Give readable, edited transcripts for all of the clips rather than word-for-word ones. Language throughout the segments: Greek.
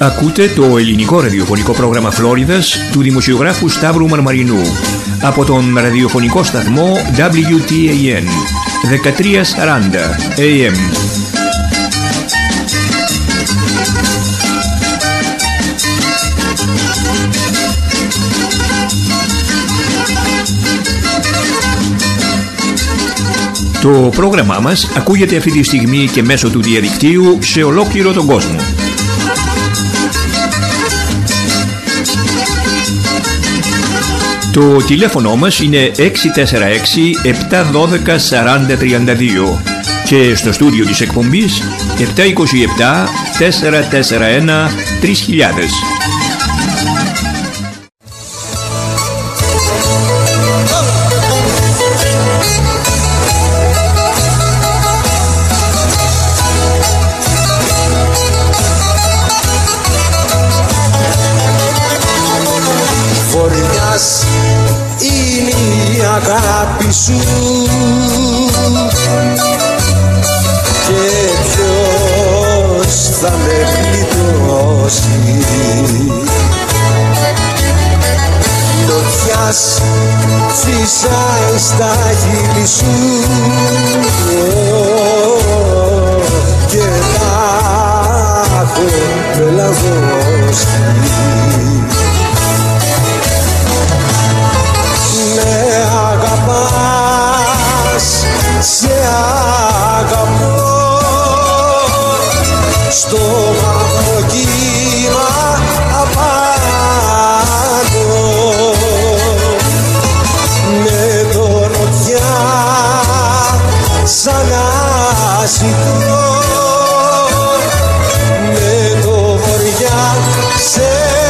Ακούτε το ελληνικό ραδιοφωνικό πρόγραμμα Φλόριδας του δημοσιογράφου Σταύρου Μαρμαρινού από τον ραδιοφωνικό σταθμό WTAN 1340 AM. Το πρόγραμμά μας ακούγεται αυτή τη στιγμή και μέσω του διαδικτύου σε ολόκληρο τον κόσμο. Το τηλέφωνο μας είναι 646-712-4032 και στο στούντιο της εκπομπής 727-441-3000. Είναι η αγάπη σου και ποιος θα με πλητώσει. Νοτιάς φυσάει στα χείλη σου και τα έχω πελαγώσει. Σε αγαπώ στο μαύρο κύμα απάνω με το νοτιά σαν να ζητώ με το βοριά σε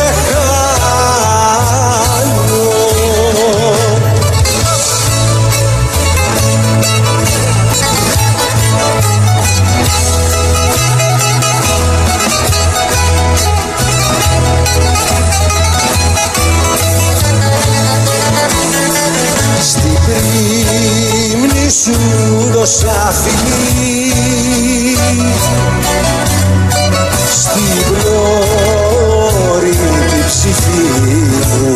σου δώσα φιλί στην πλώρη τη ψυχή μου.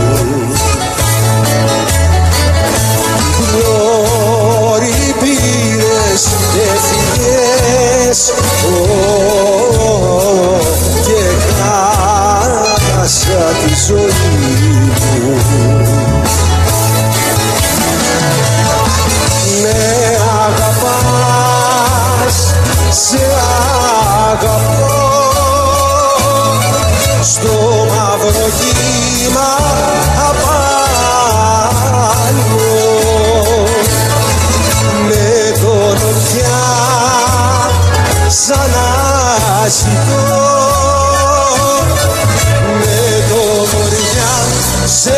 Πλώρη πήρες και φυγές και χάσα τη ζωή μου. Σε αγαπώ στο μαύρο κύμα απάνω με το νοτιά σαν να ζητώ με το βοριά σε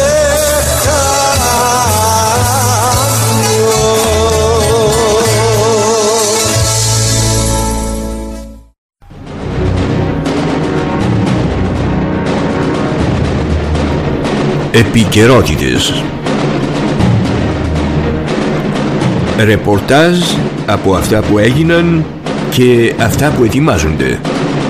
Επικαιρότητες. Ρεπορτάζ από αυτά που έγιναν και αυτά που ετοιμάζονται.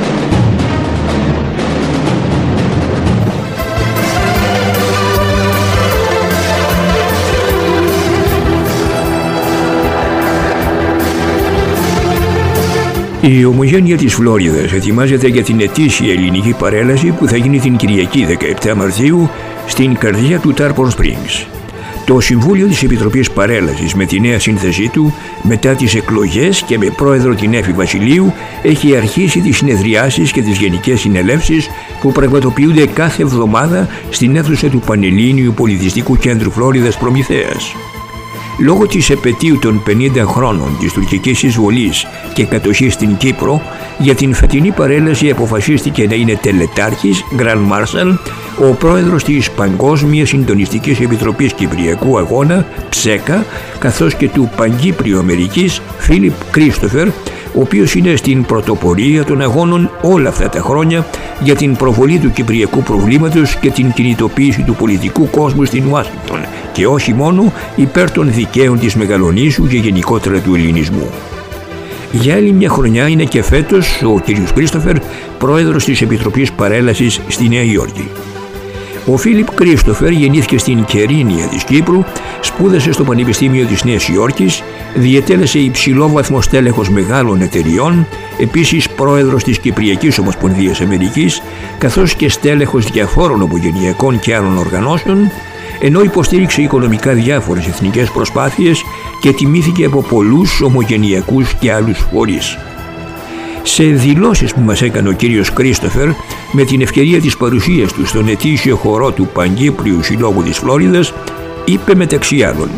Η Ομογένεια της Φλόριδας ετοιμάζεται για την ετήσια ελληνική παρέλαση που θα γίνει την Κυριακή 17 Μαρτίου στην καρδιά του Tarpon Springs. Το Συμβούλιο της Επιτροπής Παρέλασης με τη νέα σύνθεσή του μετά τις εκλογές και με πρόεδρο την Έφη Βασιλείου έχει αρχίσει τις συνεδριάσεις και τις γενικές συνελεύσεις που πραγματοποιούνται κάθε εβδομάδα στην αίθουσα του Πανελλήνιου Πολιτιστικού Κέντρου Φλόριδας Προμηθέας. Λόγω της επετείου των 50 χρόνων της τουρκικής εισβολής και κατοχής στην Κύπρο, για την φετινή παρέλαση αποφασίστηκε να είναι τελετάρχης, Grand Marshal, ο πρόεδρος της Παγκόσμιας Συντονιστικής Επιτροπής Κυπριακού Αγώνα, ΨΕΚΑ, καθώς και του Παγκύπριου Αμερικής, Φίλιπ Κρίστοφερ, ο οποίος είναι στην πρωτοπορία των αγώνων όλα αυτά τα χρόνια για την προβολή του κυπριακού προβλήματος και την κινητοποίηση του πολιτικού κόσμου στην Ουάσιγκτον και όχι μόνο υπέρ των δικαίων της Μεγαλονήσου και γενικότερα του ελληνισμού. Για άλλη μια χρονιά είναι και φέτος ο κ. Κρίστοφερ πρόεδρος της Επιτροπής Παρέλασης στη Νέα Υόρκη. Ο Φίλιπ Κρίστοφερ γεννήθηκε στην Κερίνια της Κύπρου, σπούδασε στο Πανεπιστήμιο της Νέας Υόρκης, διετέλεσε υψηλόβαθμο στέλεχος μεγάλων εταιριών, επίσης πρόεδρος της Κυπριακής Ομοσπονδίας Αμερικής, καθώς και στέλεχος διαφόρων ομογενειακών και άλλων οργανώσεων, ενώ υποστήριξε οικονομικά διάφορες εθνικές προσπάθειες και τιμήθηκε από πολλούς ομογενειακούς και άλλους φορείς. Σε δηλώσεις που μας έκανε ο κύριος Κρίστοφερ με την ευκαιρία της παρουσίας του στον ετήσιο χορό του Παγκύπριου Συλλόγου της Φλόριδας, είπε μεταξύ άλλων: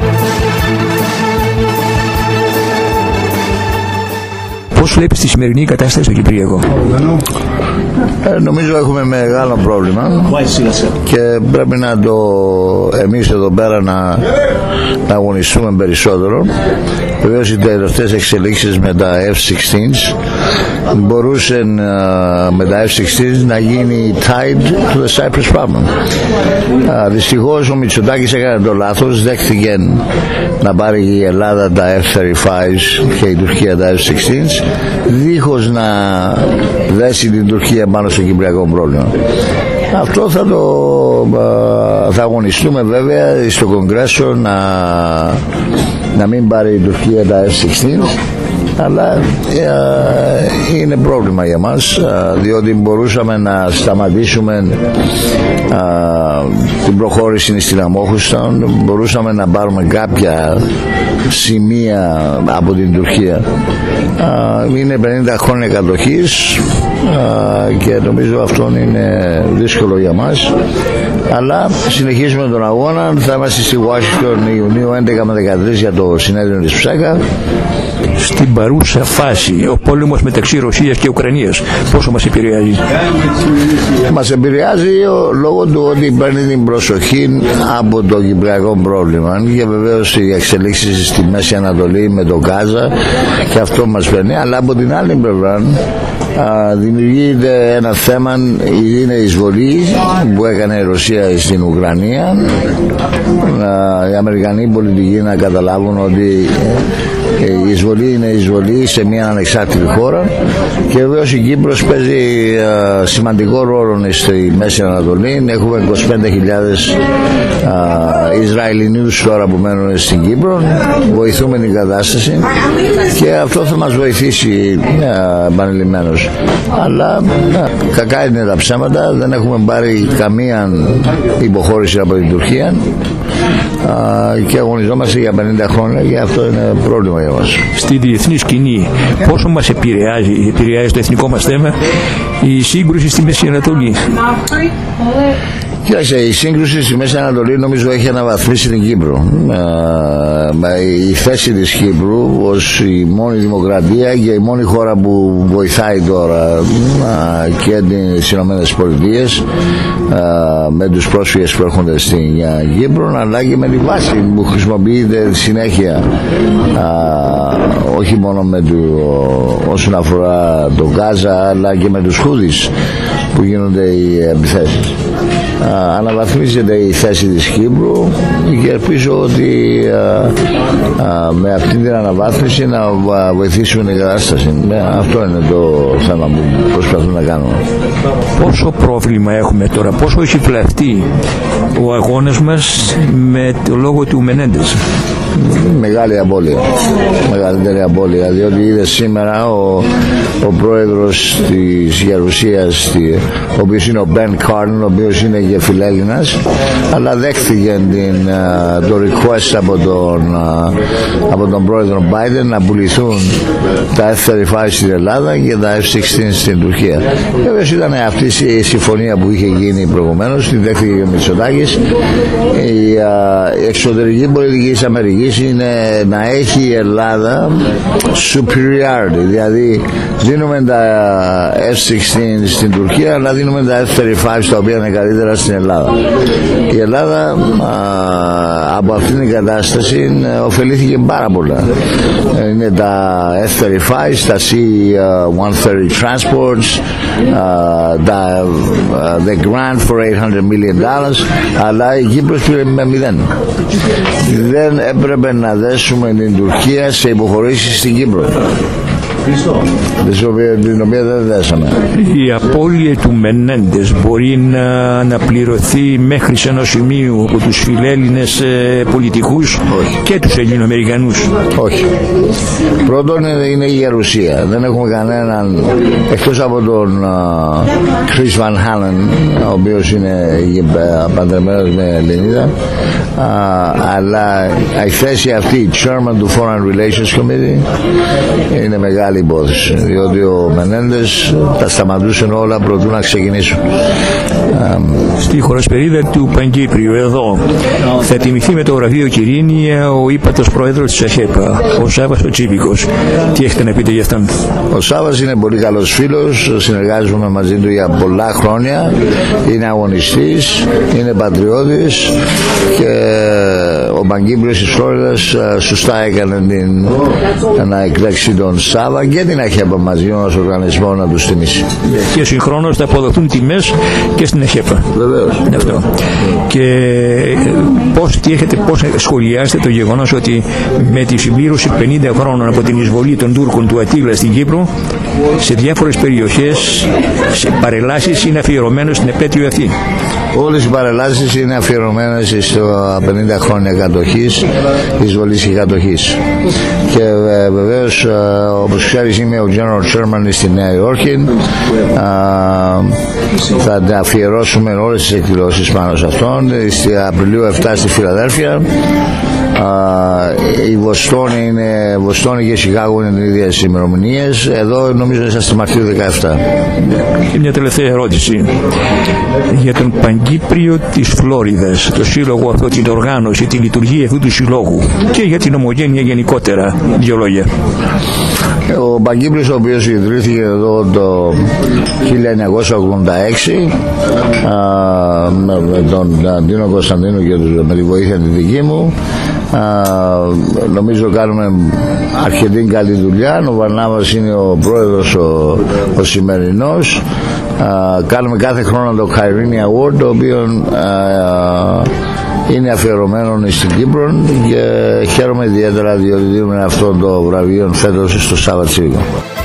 πώς βλέπεις τη σημερινή κατάσταση στο Κυπριακό? Νομίζω έχουμε μεγάλο πρόβλημα και πρέπει να εμείς εδώ πέρα να αγωνιστούμε περισσότερο. Βεβαίως οι τελευταίες εξελίξεις με τα F-16 μπορούσε με τα F-16 να γίνει tied to the Cyprus problem. Δυστυχώς ο Μητσοτάκης έκανε το λάθος, δέχτηκε να πάρει η Ελλάδα τα F-35 και η Τουρκία τα F-16 δίχως να δέσει την Τουρκία πάνω στο κυπριακό πρόβλημα. Αυτό θα αγωνιστούμε βέβαια στο Κογκρέσο να μην πάρει η Τουρκία τα F-16, αλλά είναι πρόβλημα για μας, διότι μπορούσαμε να σταματήσουμε την προχώρηση στην Αμόχουστα, μπορούσαμε να πάρουμε κάποια σημεία από την Τουρκία. Είναι 50 χρόνια κατοχής και νομίζω αυτό είναι δύσκολο για μας, αλλά συνεχίζουμε τον αγώνα. Θα είμαστε στη Washington Ιουνίου 11 με 13 για το συνέδριο της ΨΑΚΑ. Στην παρούσα φάση ο πόλεμος μεταξύ Ρωσίας και Ουκρανίας πόσο μας επηρεάζει? Μας επηρεάζει λόγω του ότι παίρνει την προσοχή από το κυπριακό πρόβλημα και βεβαίως οι εξελίξεις στη Μέση Ανατολή με το Γάζα και αυτό μας παίρνει, αλλά από την άλλη πλευρά δημιουργείται ένα θέμα, είναι η εισβολή που έκανε η Ρωσία στην Ουκρανία. Οι Αμερικανοί πολιτικοί να καταλάβουν ότι η εισβολή είναι εισβολή σε μια ανεξάρτητη χώρα και βεβαίως η Κύπρος παίζει σημαντικό ρόλο στη Μέση Ανατολή. Έχουμε 25.000 Ισραηλινούς τώρα που μένουν στην Κύπρο, βοηθούμε την κατάσταση και αυτό θα μας βοηθήσει επανειλημμένως, αλλά κακά είναι τα ψέματα, δεν έχουμε πάρει καμία υποχώρηση από την Τουρκία και αγωνιζόμαστε για 50 χρόνια και αυτό είναι πρόβλημα για μας. Στη διεθνή σκηνή πόσο μας επηρεάζει το εθνικό μας θέμα η σύγκρουση στη Μέση Ανατολή? Κοίταξε, η σύγκρουση στη Μέση Ανατολή νομίζω έχει αναβαθμίσει την Κύπρο. Η θέση της Κύπρου ως η μόνη δημοκρατία και η μόνη χώρα που βοηθάει τώρα και τις Ηνωμένες Πολιτείες με τους πρόσφυγες που έρχονται στην Κύπρο, αλλά και με τη βάση που χρησιμοποιείται συνέχεια, όχι μόνο όσον αφορά το Γάζα αλλά και με τους Χούδις που γίνονται οι επιθέσεις. Αναβαθμίζεται η θέση της Κύπρου και ελπίζω ότι με αυτή την αναβάθμιση να βοηθήσουμε την κατάσταση. Αυτό είναι το θέμα που προσπαθούμε να κάνουμε. Πόσο πρόβλημα έχουμε τώρα, πόσο έχει βλαφτεί ο αγώνας με το λόγο του Μενέντες? Μεγάλη απώλεια, μεγαλύτερη απώλεια, διότι είδε σήμερα ο πρόεδρος της Γερουσίας, ο οποίος είναι ο Μπεν Κάρν, ο οποίος είναι και φιλέλληνας, αλλά δέχθηκε το request από τον πρόεδρο Biden να πουληθούν τα F-35 στην Ελλάδα και τα F-16 στην Τουρκία. Βέβαια ήταν αυτή η συμφωνία που είχε γίνει προηγουμένως, την δέχθηκε και ο Μητσοτάκης. Η εξωτερική πολιτική της Αμερικής είναι να έχει η Ελλάδα superiority, δηλαδή δίνουμε τα F-16 στην Τουρκία αλλά δίνουμε τα F-35 τα οποία είναι καλύτερα στην Ελλάδα. Η Ελλάδα από αυτήν την κατάσταση ωφελήθηκε πάρα πολλά. Είναι τα F-35, τα C-130 transports, the grant for $800 million, αλλά η Κύπρος πήρε με 0. Δεν έπρεπε να δέσουμε την Τουρκία σε υποχωρήσεις στην Κύπρο. την οποία δεν δέσαμε. Η απώλεια του Μενέντες μπορεί να αναπληρωθεί μέχρι σε ενός σημείου από τους φιλέλληνες πολιτικούς και τους Ελληνοαμερικανούς? Όχι. Πρώτον είναι η γερουσία. Δεν έχουμε κανέναν, εκτός από τον Chris Van Halen, ο οποίος είναι παντρεμένος με Ελληνίδα, αλλά η θέση αυτή, chairman του Foreign Relations Committee, είναι μεγάλη υπόθεση, διότι ο Μενέντες τα σταματούσε όλα προτού να ξεκινήσουν. Στη χωροσπερίδα του Παγκύπριου εδώ θα τιμηθεί με το βραβείο Κυρίνια ο ύπατος πρόεδρος της ΑΧΕΠΑ, ο Σάββας ο Τσίβικος. Τι έχετε να πείτε για αυτόν? Ο Σάββας είναι πολύ καλός φίλος, συνεργάζομαι μαζί του για πολλά χρόνια, είναι αγωνιστής, είναι πατριώτης και ο Παγκύπριος της Φλόριδας σωστά έκανε να εκλέξει τον Σάββα και την ΑΧΕΠΑ μαζί ως οργανισμό να τους τιμήσει. Και συγχρόνως θα αποδοθούν τιμές και στην ΑΧΕΠΑ. Βεβαίως. Αυτό. Και πώς σχολιάζετε το γεγονός ότι με τη συμπλήρωση 50 χρόνων από την εισβολή των Τούρκων του Ατήλα στην Κύπρο, σε διάφορες περιοχές σε παρελάσεις είναι αφιερωμένες στην επέτειο αυτή? Όλες οι παρελάσεις είναι αφιερωμένες στα 50 χρόνια κατοχής, εισβολής και κατοχής. Και βεβαίως, όπως ξέρεις, είμαι ο General Chairman στη Νέα Υόρκη. Θα αφιερώσουμε όλες τις εκδηλώσεις πάνω σε αυτόν. Στη Απριλίου 7 στη Φιλαδέλφια. Η Βοστόνη και Σικάγο είναι οι ίδιες ημερομηνίες. Εδώ νομίζω είσαστε Μαρτίου 17. Και μια τελευταία ερώτηση για τον Παγκύπριο της Φλόριδας, το σύλλογο αυτό, την οργάνωση, τη λειτουργία αυτού του συλλόγου και για την ομογένεια γενικότερα. Δύο λόγια. Ο Παγκύπριος, ο οποίος ιδρύθηκε εδώ το 1986 με τον Αντίνο Κωνσταντίνο και με τη βοήθεια τη δική μου, νομίζω κάνουμε αρκετή καλή δουλειά. Ο Βαρνάβας είναι ο πρόεδρος ο σημερινός. Κάνουμε κάθε χρόνο το Kyrene Award, το οποίο είναι αφιερωμένο στην Κύπρο και χαίρομαι ιδιαίτερα διότι δίνουμε αυτό το βραβείο φέτος στο Σάββα Τσίβικο.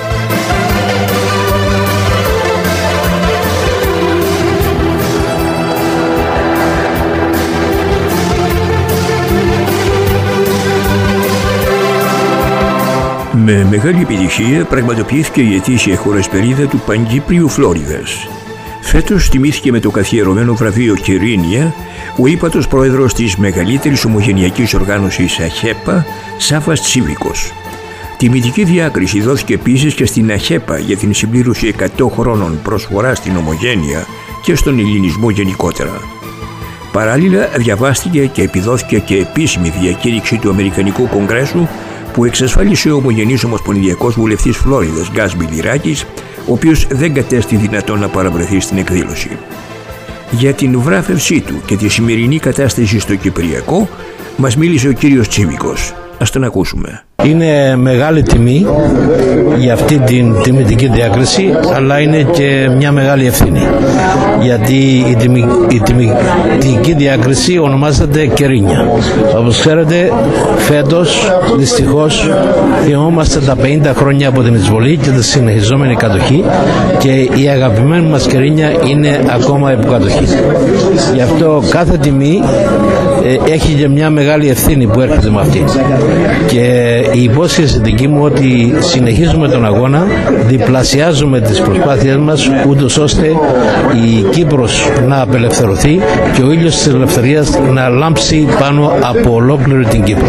Με μεγάλη επιτυχία πραγματοποιήθηκε η ετήσια χωροσπερίδα του Παγκύπριου Φλόριδας. Φέτος τιμήθηκε με το καθιερωμένο βραβείο Κυρίνια ο ύπατος πρόεδρος της μεγαλύτερης ομογενειακής οργάνωσης ΑΧΕΠΑ, Σάββας Τσίβικος. Τιμητική διάκριση δόθηκε επίσης και στην ΑΧΕΠΑ για την συμπλήρωση 100 χρόνων προσφορά στην ομογένεια και στον ελληνισμό γενικότερα. Παράλληλα διαβάστηκε και επιδόθηκε και επίσημη διακήρυξη του Αμερικανικού Κογκρέσου που εξασφάλισε ο ομογενής ομοσπονδιακός βουλευτής Φλόριδας Γκάς Μπιλιράκης, ο οποίος δεν κατέστη δυνατόν να παραβρεθεί στην εκδήλωση. Για την βράφευσή του και τη σημερινή κατάσταση στο Κυπριακό μας μίλησε ο κύριος Τσίβικος. Ας τον ακούσουμε. Είναι μεγάλη τιμή για αυτή την τιμητική διάκριση, αλλά είναι και μια μεγάλη ευθύνη, γιατί η τιμητική διάκριση ονομάζεται Κυρίνια. Όπως ξέρετε, φέτος δυστυχώς θυμόμαστε τα 50 χρόνια από την εισβολή και τη συνεχιζόμενη κατοχή και η αγαπημένη μας Κυρίνια είναι ακόμα υποκατοχή. Γι' αυτό κάθε τιμή έχει και μια μεγάλη ευθύνη που έρχεται με αυτή. Και η υπόσχεση δική μου ότι συνεχίζουμε τον αγώνα, διπλασιάζουμε τις προσπάθειές μας ούτως ώστε η Κύπρος να απελευθερωθεί και ο ήλιος της ελευθερίας να λάμψει πάνω από ολόκληρη την Κύπρο.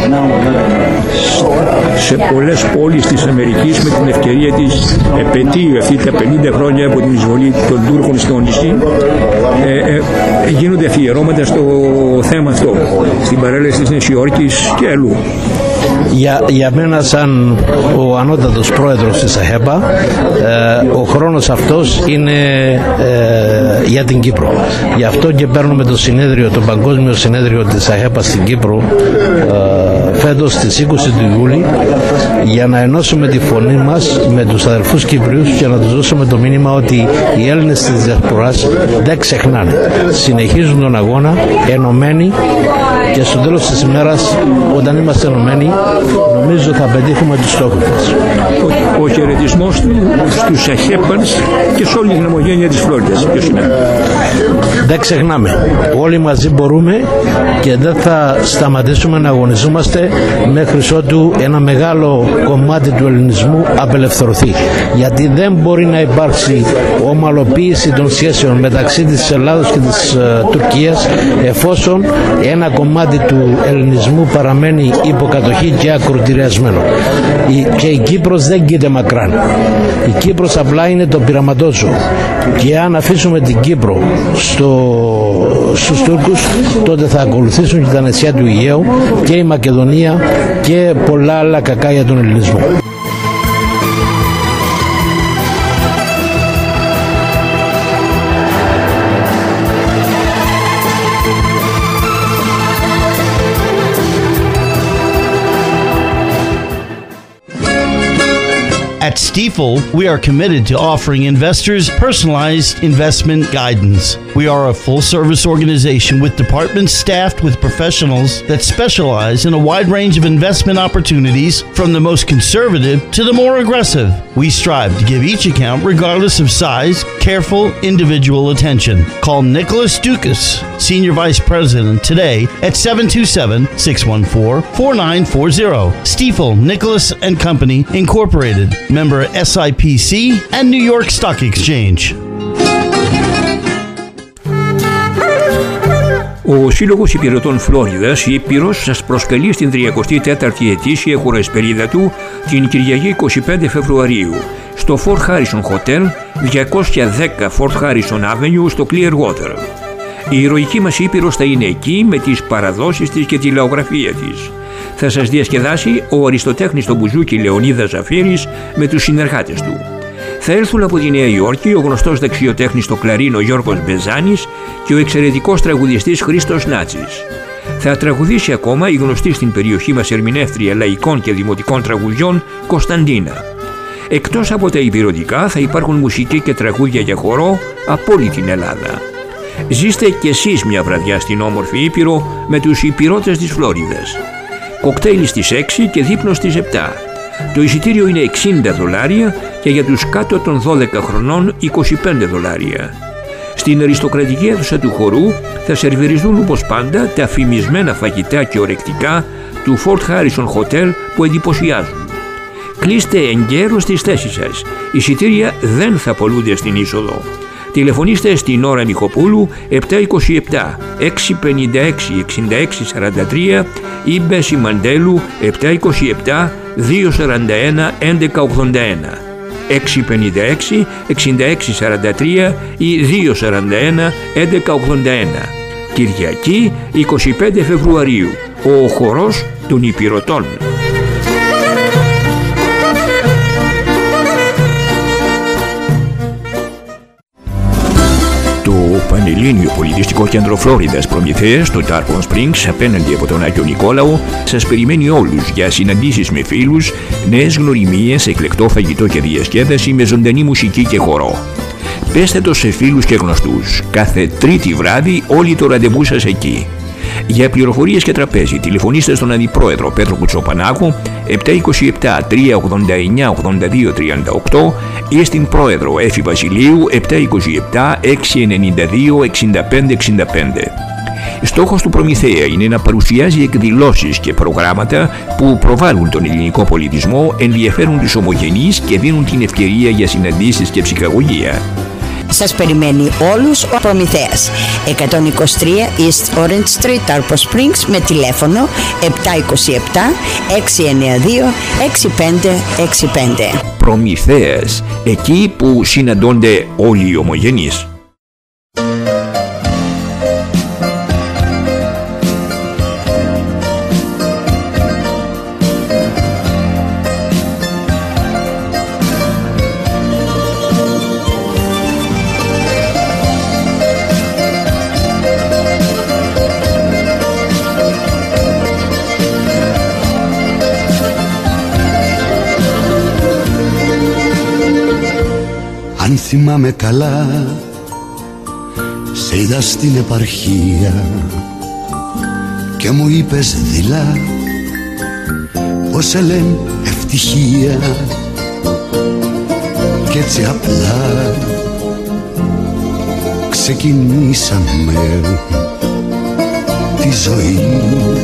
Σε πολλές πόλεις της Αμερικής με την ευκαιρία της επετείου αυτή τα 50 χρόνια από την εισβολή των Τούρκων στο νησί γίνονται αφιερώματα στο θέμα αυτό, στην παρέλαση της Νέας Υόρκης και αλλού. Για μένα, σαν ο ανώτατος πρόεδρος της ΑΧΕΠΑ, ο χρόνος αυτός είναι για την Κύπρο. Γι' αυτό και παίρνουμε το παγκόσμιο συνέδριο της ΑΧΕΠΑ στην Κύπρο φέτος στις 20 του Ιούλη, για να ενώσουμε τη φωνή μας με τους αδελφούς Κύπριους και να τους δώσουμε το μήνυμα ότι οι Έλληνες της Διασποράς δεν ξεχνάνε. Συνεχίζουν τον αγώνα ενωμένοι και στο τέλος της ημέρας, όταν είμαστε ενωμένοι, νομίζω θα πετύχουμε τους στόχους μας. Ο χαιρετισμός του στους Αχέπανς και σε όλη την ομογένεια της Φλόριδας. Ποιος είναι? Δεν ξεχνάμε, όλοι μαζί μπορούμε και δεν θα σταματήσουμε να αγωνιζόμαστε μέχρι ότου ένα μεγάλο κομμάτι του ελληνισμού απελευθερωθεί. Γιατί δεν μπορεί να υπάρξει ομαλοποίηση των σχέσεων μεταξύ της Ελλάδος και της Τουρκίας εφόσον ένα κομμάτι του ελληνισμού παραμένει υποκατοχή και ακροτηριασμένο. Και η Κύπρος δεν κοίται μακράν. Η Κύπρος απλά είναι το πειραματόζωο. Και αν αφήσουμε την Κύπρο στους Τούρκους, τότε θα ακολουθήσουν και τα νησιά του Αιγαίου και η Μακεδονία και πολλά άλλα κακά για τον ελληνισμό. At Stifel, we are committed to offering investors personalized investment guidance. We are a full-service organization with departments staffed with professionals that specialize in a wide range of investment opportunities, from the most conservative to the more aggressive. We strive to give each account, regardless of size, careful individual attention. Call Nicholas Dukas, Senior Vice President, today at 727-614-4940. Stifel, Nicholas and Company, Incorporated. Member SIPC and New York Stock Exchange. Ο Σύλλογος Υπηρετών Φλόριδας, η Ήπειρος, σας προσκαλεί στην 34η ετήσια χουραεσπερίδα του την Κυριακή 25 Φεβρουαρίου στο Fort Harrison Hotel, 210 Fort Harrison Avenue στο Clearwater. Η ηρωική μας Ήπειρος θα είναι εκεί με τις παραδόσεις της και τη λαογραφία της. Θα σας διασκεδάσει ο αριστοτέχνης στο μπουζούκι Λεωνίδας Ζαφύρης με τους συνεργάτες του. Θα έλθουν από τη Νέα Υόρκη ο γνωστός δεξιοτέχνης στο κλαρίνο Γιώργος Μπεζάνης και ο εξαιρετικός τραγουδιστής Χρήστος Νάτσης. Θα τραγουδήσει ακόμα η γνωστή στην περιοχή μας ερμηνεύτρια λαϊκών και δημοτικών τραγουδιών Κωνσταντίνα. Εκτός από τα υπηρετικά θα υπάρχουν μουσική και τραγούδια για χορό από όλη την Ελλάδα. Ζήστε κι εσείς μια βραδιά στην όμορφη Ήπειρο με τους υπηρώτες της Φλόριδας. Κοκτέιλ στις 6 και δείπνο στις 7. Το εισιτήριο είναι $60 και για τους κάτω των 12 χρονών $25. Στην αριστοκρατική αίθουσα του χορού θα σερβιριζούν όπως πάντα τα φημισμένα φαγητά και ορεκτικά του Fort Harrison Hotel που εντυπωσιάζουν. Κλείστε εγκαίρως τις θέσεις σας. Εισιτήρια δεν θα πωλούνται στην είσοδο. Τηλεφωνήστε στην Ώρα Μιχοπούλου 727 656 6643 ή Μπέση Μαντέλου 727 241 1181. 656 6643 ή 241 1181. Κυριακή 25 Φεβρουαρίου, ο χορός των Υπηρωτών. Το Πανελλήνιο Πολιτιστικό Κέντρο Φλόριδας Προμηθέας στο Tarpon Springs, απέναντι από τον Άγιο Νικόλαο, σας περιμένει όλους για συναντήσεις με φίλους, νέες γνωριμίες, εκλεκτό φαγητό και διασκέδαση με ζωντανή μουσική και χορό. Πέστε το σε φίλους και γνωστούς. Κάθε Τρίτη βράδυ όλοι το ραντεβού σας εκεί. Για πληροφορίες και τραπέζι τηλεφωνήστε στον Αντιπρόεδρο Πέτρο Κουτσοπανάκου 727 389 8238 ή στην Πρόεδρο Έφη Βασιλείου 727 692 6565. Στόχος του Προμηθέα είναι να παρουσιάζει εκδηλώσεις και προγράμματα που προβάλλουν τον ελληνικό πολιτισμό, ενδιαφέρουν τους ομογενείς και δίνουν την ευκαιρία για συναντήσεις και ψυχαγωγία. Σας περιμένει όλους ο Προμηθέας. 123 East Orange Street, Tarpon Springs, με τηλέφωνο 727 692 6565. Προμηθέας, εκεί που συναντώνται όλοι οι ομογενείς. Αν θυμάμαι καλά, σε είδα στην επαρχία και μου είπες δειλά πως σε λένε ευτυχία κι έτσι απλά ξεκινήσαμε τη ζωή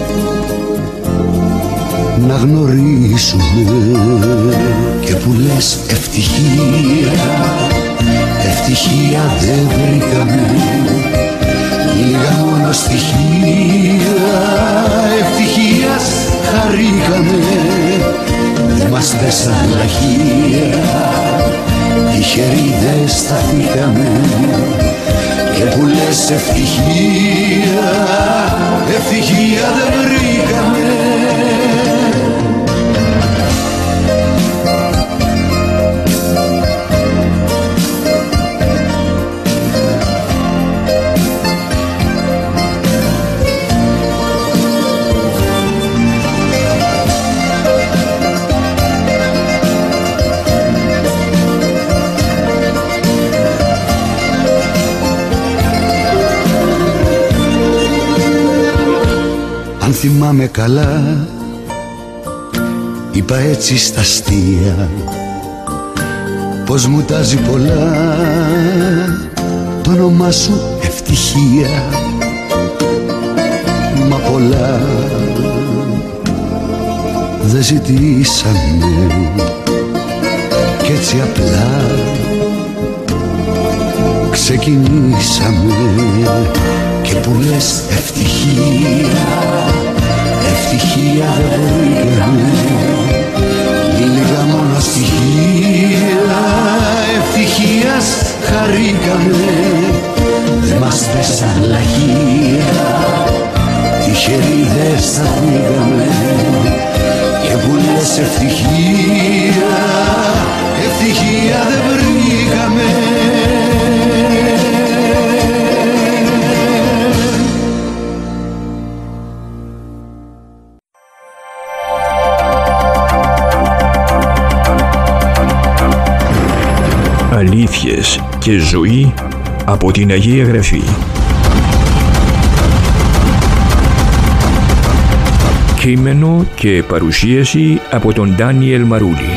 να γνωρίσουμε. Και που λες ευτυχία, ευτυχία δεν βρήκαμε, λίγα μόνο στοιχεία ευτυχίας χαρήκαμε. Δε μας πέσαν λαχεία, τυχεροί δεν σταθήκαμε. Και που λες ευτυχία, ευτυχία δεν βρήκαμε. Αν θυμάμαι καλά, είπα έτσι στα αστεία πως μου τάζει πολλά το όνομά σου ευτυχία. Μα πολλά δεν ζητήσαμε κι έτσι απλά ξεκινήσαμε. Και που λες ευτυχία, ευτυχία δεν βρήκαμε, λίγα μόνο στοιχεία ευτυχίας χαρήκαμε. Δε μας πέσαν λαχεία, τυχεροί δεν σταθήκαμε. Και που λες ευτυχία, ευτυχία δεν βρήκαμε. Αλήθειες και ζωή από την Αγία Γραφή. Κείμενο και παρουσίαση από τον Ντάνιελ Μαρούλη.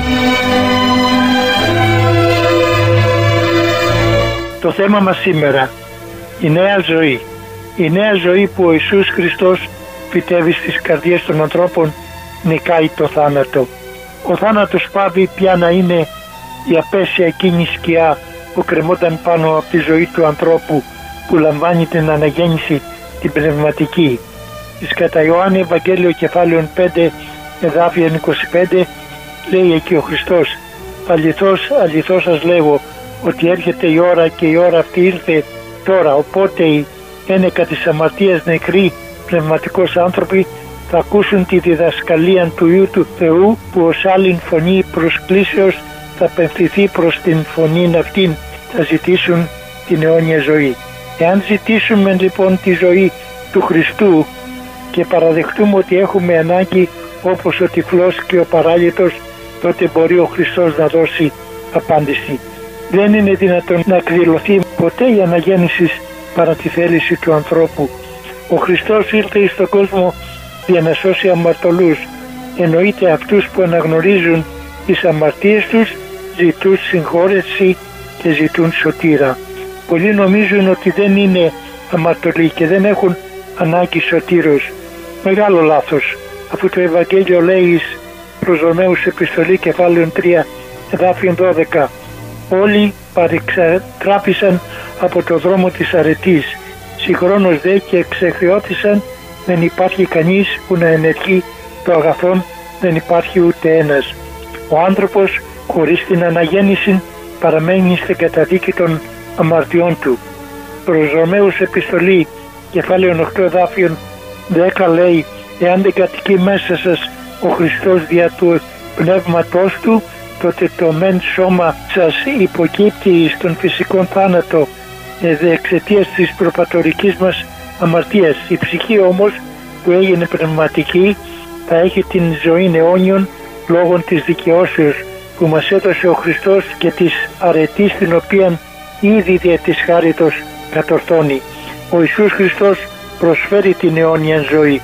Το θέμα μας σήμερα, η νέα ζωή. Η νέα ζωή που ο Ιησούς Χριστός φυτεύει στις καρδιές των ανθρώπων νικάει το θάνατο. Ο θάνατος πάβει πια να είναι η απέσια εκείνη σκιά που κρεμόταν πάνω από τη ζωή του ανθρώπου που λαμβάνει την αναγέννηση την πνευματική. Εις κατά Ιωάννη Ευαγγέλιο κεφάλαιο 5 εδάφιο 25 λέει εκεί ο Χριστός: αληθώς, αληθώς σας λέγω ότι έρχεται η ώρα και η ώρα αυτή ήρθε τώρα, οπότε οι ένεκα της αμαρτίας νεκροί πνευματικώς άνθρωποι θα ακούσουν τη διδασκαλία του Υιού του Θεού που ως άλλην φωνή προσκλήσεως θα απευθυνθεί προς την φωνήν αυτήν, θα ζητήσουν την αιώνια ζωή. Εάν ζητήσουμε λοιπόν τη ζωή του Χριστού και παραδεχτούμε ότι έχουμε ανάγκη όπως ο τυφλός και ο παράλυτος, τότε μπορεί ο Χριστός να δώσει απάντηση. Δεν είναι δυνατόν να εκδηλωθεί ποτέ η αναγέννηση παρά τη θέληση του ανθρώπου. Ο Χριστός ήρθε στον κόσμο για να σώσει αμαρτωλούς, εννοείται αυτούς που αναγνωρίζουν τις αμαρτίες τους, ζητούν συγχώρεση και ζητούν σωτήρα. Πολλοί νομίζουν ότι δεν είναι αμαρτωλοί και δεν έχουν ανάγκη σωτήρος. Μεγάλο λάθος, αφού το Ευαγγέλιο λέει προς Ρωμαίους επιστολή κεφάλαιο 3 εδάφιο 12: όλοι παρεξατράπησαν από το δρόμο της αρετής, συγχρόνως δε και εξεχριώτησαν, δεν υπάρχει κανείς που να ενεργεί το αγαθόν, δεν υπάρχει ούτε ένας. Ο άνθρωπος χωρίς την αναγέννηση παραμένει στην καταδίκη των αμαρτιών του. Προς Ρωμαίους επιστολή κεφάλαιο 8 εδάφιο 10 λέει: εάν δεν κατοικεί μέσα σας ο Χριστός δια του πνεύματός του, τότε το μεν σώμα σας υποκύπτει στον φυσικό θάνατο εξαιτίας της προπατορικής μας αμαρτίας. Η ψυχή όμως που έγινε πνευματική θα έχει την ζωή αιώνιον λόγω της δικαιώσεως που μας έδωσε ο Χριστός και της αρετής την οποία ήδη δια της χάριτος κατορθώνει. Ο Ιησούς Χριστός προσφέρει την αιώνια ζωή.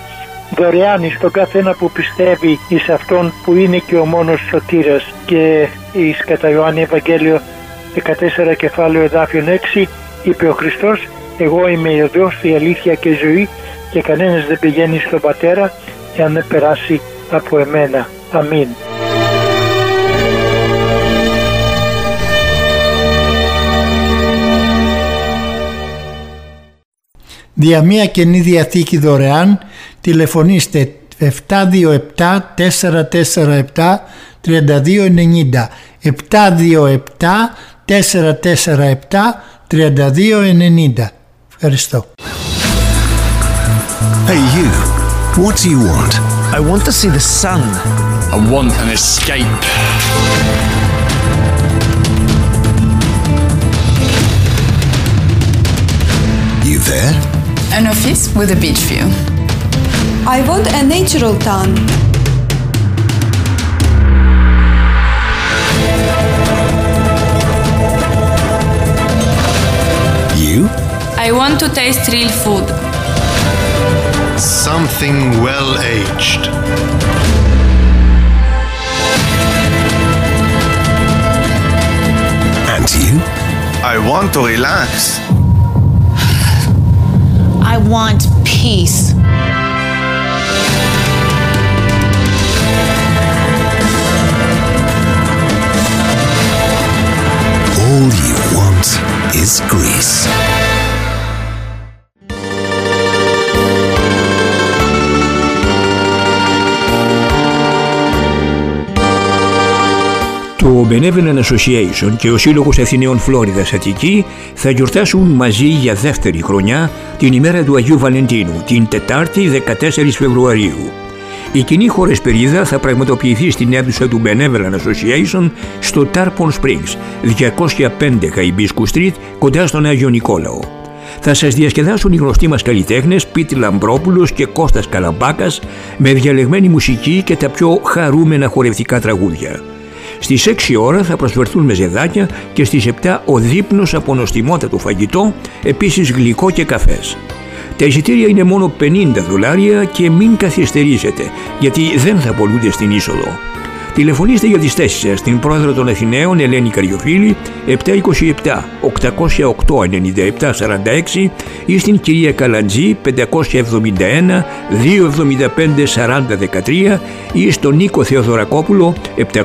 δωρεάν στον καθένα που πιστεύει εις αυτόν που είναι και ο μόνος σωτήρας. Και εις κατά Ιωάννη Ευαγγέλιο 14 κεφάλαιο εδάφιον 6 είπε ο Χριστός: εγώ είμαι η οδός, η αλήθεια και η ζωή, και κανένας δεν πηγαίνει στον Πατέρα εάν δεν περάσει από εμένα. Αμήν. Δια μία Καινή Διαθήκη δωρεάν τηλεφωνήστε 727 447 3290, 727 447 3290. Ευχαριστώ. Hey you, what do you want? I want to see the sun. I want an escape. You there? An office with a beach view. I want a natural town. You? I want to taste real food. Something well-aged. And you? I want to relax. I want peace. All you want is Greece. Το Benevolent Association και ο Σύλλογος Αθηναίων Φλόριδας Αττική θα γιορτάσουν μαζί για δεύτερη χρονιά την ημέρα του Αγίου Βαλεντίνου, την Τετάρτη 14 Φεβρουαρίου. Η κοινή χορεσπερίδα θα πραγματοποιηθεί στην αίθουσα του Benevolent Association στο Tarpon Springs, 205 Χαϊμπίσκου Street, κοντά στον Άγιο Νικόλαο. Θα σας διασκεδάσουν οι γνωστοί μας καλλιτέχνες Πίτη Λαμπρόπουλος και Κώστας Καλαμπάκας με διαλεγμένη μουσική και τα πιο χαρούμενα χορευτικά τραγούδια. Στις 6 ώρα θα προσφερθούν μεζεδάκια και στις 7 ο δείπνος από νοστιμότατο φαγητό, επίσης γλυκό και καφές. Τα εισιτήρια είναι μόνο $50 και μην καθυστερήσετε, γιατί δεν θα πωλούνται στην είσοδο. Τηλεφωνήστε για τις θέσεις σας στην πρόεδρο των Αθηναίων Ελένη Καριοφίλη 727 808 9746 ή στην κυρία Καλαντζή 571 275 4013 ή στον Νίκο Θεοδωρακόπουλο 727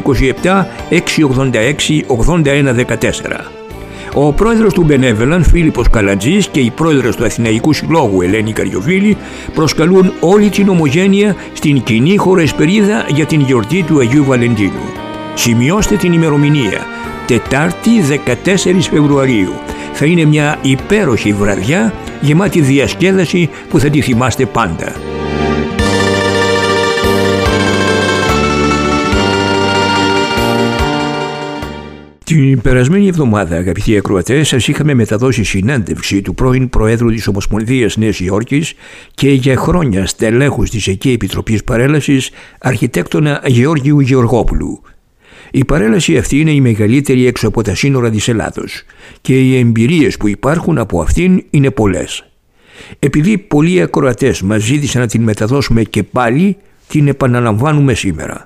686 8114. Ο πρόεδρος του Benevolent, Φίλιππος Καλαντζής, και η πρόεδρος του Αθηναϊκού Συλλόγου, Ελένη Καριοφίλη, προσκαλούν όλη την ομογένεια στην κοινή χορεσπερίδα για την γιορτή του Αγίου Βαλεντίνου. Σημειώστε την ημερομηνία, Τετάρτη 14 Φεβρουαρίου. Θα είναι μια υπέροχη βραδιά, γεμάτη διασκέδαση που θα τη θυμάστε πάντα. Την περασμένη εβδομάδα, αγαπητοί ακροατές, σας είχαμε μεταδώσει συνέντευξη του πρώην Προέδρου της Ομοσπονδίας Νέας Υόρκης και για χρόνια στελέχους της εκεί Επιτροπής Παρέλασης, αρχιτέκτονα Γεώργιου Γεωργόπουλου. Η παρέλαση αυτή είναι η μεγαλύτερη έξω από τα σύνορα της Ελλάδος και οι εμπειρίες που υπάρχουν από αυτήν είναι πολλές. Επειδή πολλοί ακροατές μας ζήτησαν να την μεταδώσουμε και πάλι, την επαναλαμβάνουμε σήμερα.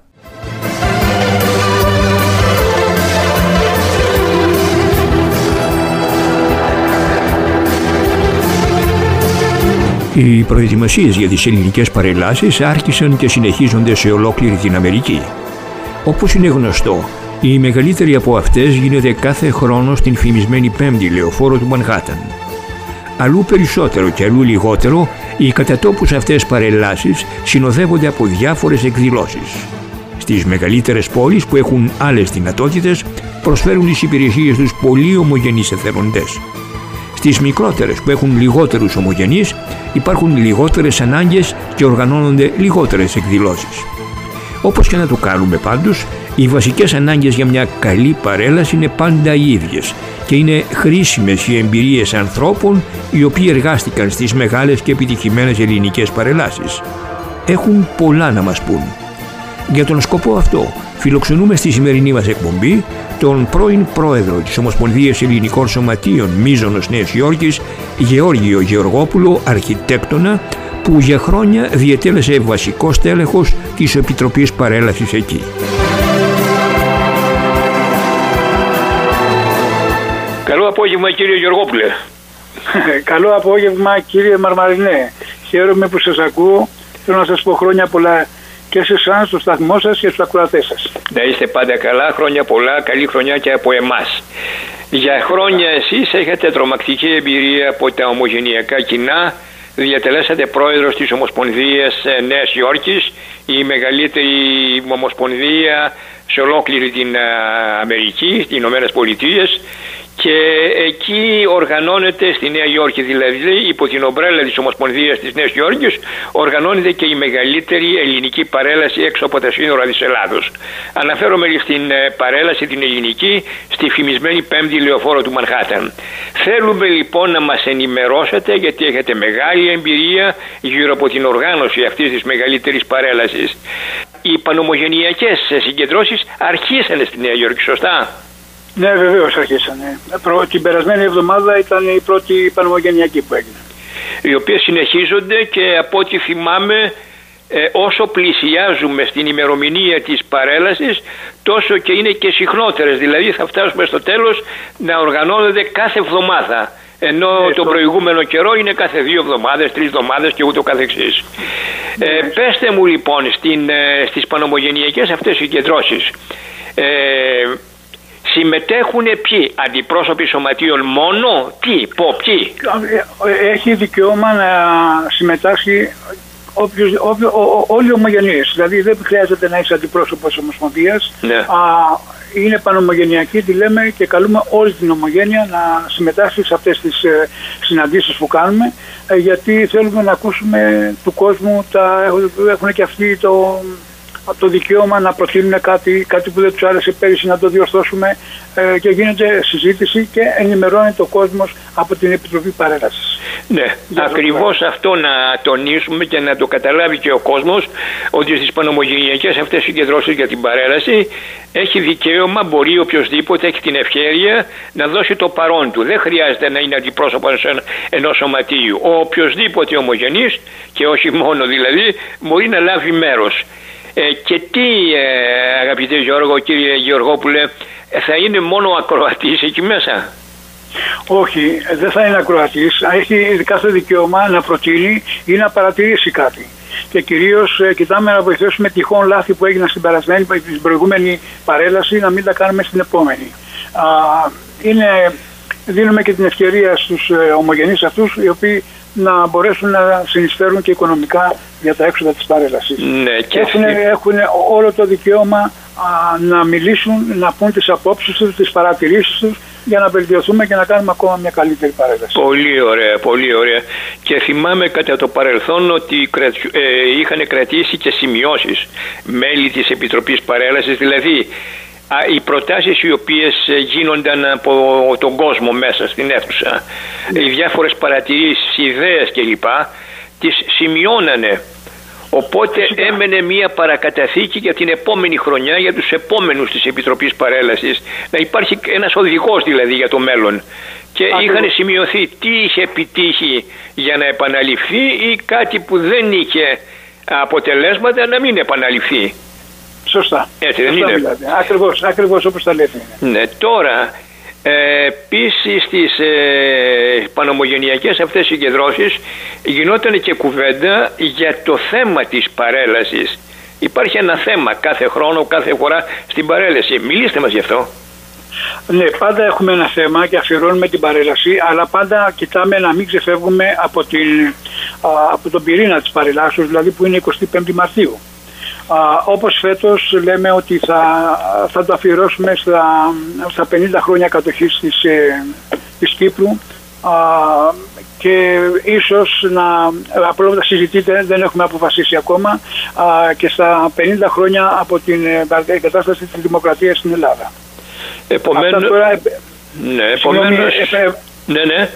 Οι προετοιμασίες για τις ελληνικές παρελάσεις άρχισαν και συνεχίζονται σε ολόκληρη την Αμερική. Όπως είναι γνωστό, η μεγαλύτερη από αυτές γίνεται κάθε χρόνο στην φημισμένη 5η λεωφόρο του Μανχάταν. Αλλού περισσότερο και αλλού λιγότερο, οι κατά τόπους αυτές παρελάσεις συνοδεύονται από διάφορες εκδηλώσεις. Στις μεγαλύτερες πόλεις που έχουν άλλες δυνατότητες προσφέρουν τις υπηρεσίες τους πολύ ομογενείς εθελοντές. Στις μικρότερες που έχουν λιγότερους ομογενείς υπάρχουν λιγότερες ανάγκες και οργανώνονται λιγότερες εκδηλώσεις. Όπως και να το κάνουμε πάντως, οι βασικές ανάγκες για μια καλή παρέλαση είναι πάντα οι ίδιες και είναι χρήσιμες οι εμπειρίες ανθρώπων οι οποίοι εργάστηκαν στις μεγάλες και επιτυχημένες ελληνικές παρελάσεις. Έχουν πολλά να μας πούν. Για τον σκοπό αυτό φιλοξενούμε στη σημερινή μας εκπομπή τον πρώην πρόεδρο της Ομοσπονδίας Ελληνικών Σωματείων Μίζωνος Νέας Υόρκης, Γεώργιο Γεωργόπουλο, αρχιτέκτονα, που για χρόνια διετέλεσε βασικός τέλεχος της Επιτροπής Παρέλασης εκεί. Καλό απόγευμα κύριε Γεωργόπουλε. Καλό απόγευμα κύριε Μαρμαρινέ. Χαίρομαι που σας ακούω. Θέλω να σας πω χρόνια πολλά και σε εσάς, στο σταθμό σας και στους ακροατές σας. Να είστε πάντα καλά, χρόνια πολλά, καλή χρονιά και από εμάς. Για χρόνια εσείς έχετε τρομακτική εμπειρία από τα ομογενειακά κοινά. Διατελέσατε πρόεδρος της Ομοσπονδίας Νέας Υόρκης, η μεγαλύτερη ομοσπονδία σε ολόκληρη την Αμερική, τις Ηνωμένες Πολιτείες, και εκεί οργανώνεται στη Νέα Υόρκη, δηλαδή υπό την ομπρέλα της Ομοσπονδίας της Νέας Υόρκης, οργανώνεται και η μεγαλύτερη ελληνική παρέλαση έξω από τα σύνορα της Ελλάδος. Αναφέρομαι στην παρέλαση την ελληνική στη φημισμένη 5η λεωφόρο του Μανχάταν. Θέλουμε λοιπόν να μας ενημερώσετε, γιατί έχετε μεγάλη εμπειρία γύρω από την οργάνωση αυτής της μεγαλύτερης παρέλασης. Οι πανομογενειακές συγκεντρώσεις αρχίσανε στη Νέα Υόρκη, σωστά? Ναι, βεβαίως αρχίσανε. Την περασμένη εβδομάδα ήταν η πρώτη πανομογενειακή που έγινε. Οι οποίες συνεχίζονται και από ό,τι θυμάμαι, όσο πλησιάζουμε στην ημερομηνία της παρέλασης, τόσο και είναι και συχνότερες. Δηλαδή θα φτάσουμε στο τέλος να οργανώνονται κάθε εβδομάδα. Ενώ τον προηγούμενο καιρό είναι κάθε 2 εβδομάδες, 3 εβδομάδες και ούτω καθεξής. Πέστε μου λοιπόν στις πανομογενειακές αυτές συγκεντρώσεις, συμμετέχουν ποιοι, αντιπρόσωποι σωματείων μόνο, ποιοι? Έχει δικαίωμα να συμμετάσχει όλοι οι ομογενείς. Δηλαδή δεν χρειάζεται να είσαι αντιπρόσωπος ομοσπονδίας. Ναι. Είναι πανομογενειακή, τη λέμε, και καλούμε όλη την ομογένεια να συμμετάσχει σε αυτές τις συναντήσεις που κάνουμε, γιατί θέλουμε να ακούσουμε του κόσμου, έχουν και αυτοί το δικαίωμα να προτείνουν κάτι που δεν τους άρεσε πέρυσι, να το διορθώσουμε, και γίνεται συζήτηση και ενημερώνεται ο κόσμος από την Επιτροπή Παρέλασης. Ναι, ακριβώς αυτό να τονίσουμε και να το καταλάβει και ο κόσμος, ότι στις πανομογενειακές αυτές συγκεντρώσεις για την παρέλαση έχει δικαίωμα, μπορεί οποιοδήποτε, έχει την ευχέρεια να δώσει το παρόν του. Δεν χρειάζεται να είναι αντιπρόσωπος ενός σωματείου. Ο οποιοδήποτε ομογενής, και όχι μόνο δηλαδή, μπορεί να λάβει μέρος. Και τι, αγαπητέ Γιώργο, κύριε Γεωργόπουλε, θα είναι μόνο ακροατής εκεί μέσα? Όχι, δεν θα είναι ακροατής. Έχει κάθε δικαίωμα να προτείνει ή να παρατηρήσει κάτι. Και κυρίως κοιτάμε να βοηθήσουμε τυχόν λάθη που έγιναν στην προηγούμενη παρέλαση, να μην τα κάνουμε στην επόμενη. Δίνουμε και την ευκαιρία στους ομογενείς αυτούς, οι οποίοι να μπορέσουν να συνεισφέρουν και οικονομικά για τα έξοδα της παρέλασης. Ναι, και έχουν όλο το δικαίωμα να μιλήσουν, να πούν τις απόψεις τους, τις παρατηρήσεις τους, για να βελτιωθούμε και να κάνουμε ακόμα μια καλύτερη παρέλαση. Πολύ ωραία, πολύ ωραία. Και θυμάμαι κατά το παρελθόν ότι είχαν κρατήσει και σημειώσεις μέλη της Επιτροπής Παρέλασης, δηλαδή οι προτάσεις οι οποίες γίνονταν από τον κόσμο μέσα στην αίθουσα, οι διάφορες παρατηρήσεις, ιδέες κλπ, τις σημειώνανε. Οπότε έμενε μια παρακαταθήκη για την επόμενη χρονιά, για τους επόμενους της Επιτροπής Παρέλασης, να υπάρχει ένας οδηγός δηλαδή για το μέλλον. Και είχαν σημειωθεί τι είχε επιτύχει για να επαναληφθεί ή κάτι που δεν είχε αποτελέσματα να μην επαναληφθεί. Σωστά. Έτσι δεν είναι? Δηλαδή. Ακριβώς όπως τα λέτε. Ναι, τώρα επίσης στις πανομογενειακές αυτές συγκεντρώσεις γινόταν και κουβέντα για το θέμα της παρέλασης. Υπάρχει ένα θέμα κάθε χρόνο, κάθε φορά στην παρέλαση. Μιλήστε μας γι' αυτό. Ναι, πάντα έχουμε ένα θέμα και αφιερώνουμε την παρέλαση, αλλά πάντα κοιτάμε να μην ξεφεύγουμε από τον πυρήνα της παρελάσεως, δηλαδή που είναι 25η Μαρτίου. Όπως φέτος λέμε ότι θα το αφιερώσουμε στα 50 χρόνια κατοχής της Κύπρου, και ίσως απλώς συζητείτε, δεν έχουμε αποφασίσει ακόμα, και στα 50 χρόνια από την εγκατάσταση της δημοκρατίας στην Ελλάδα. Επομένως, ναι.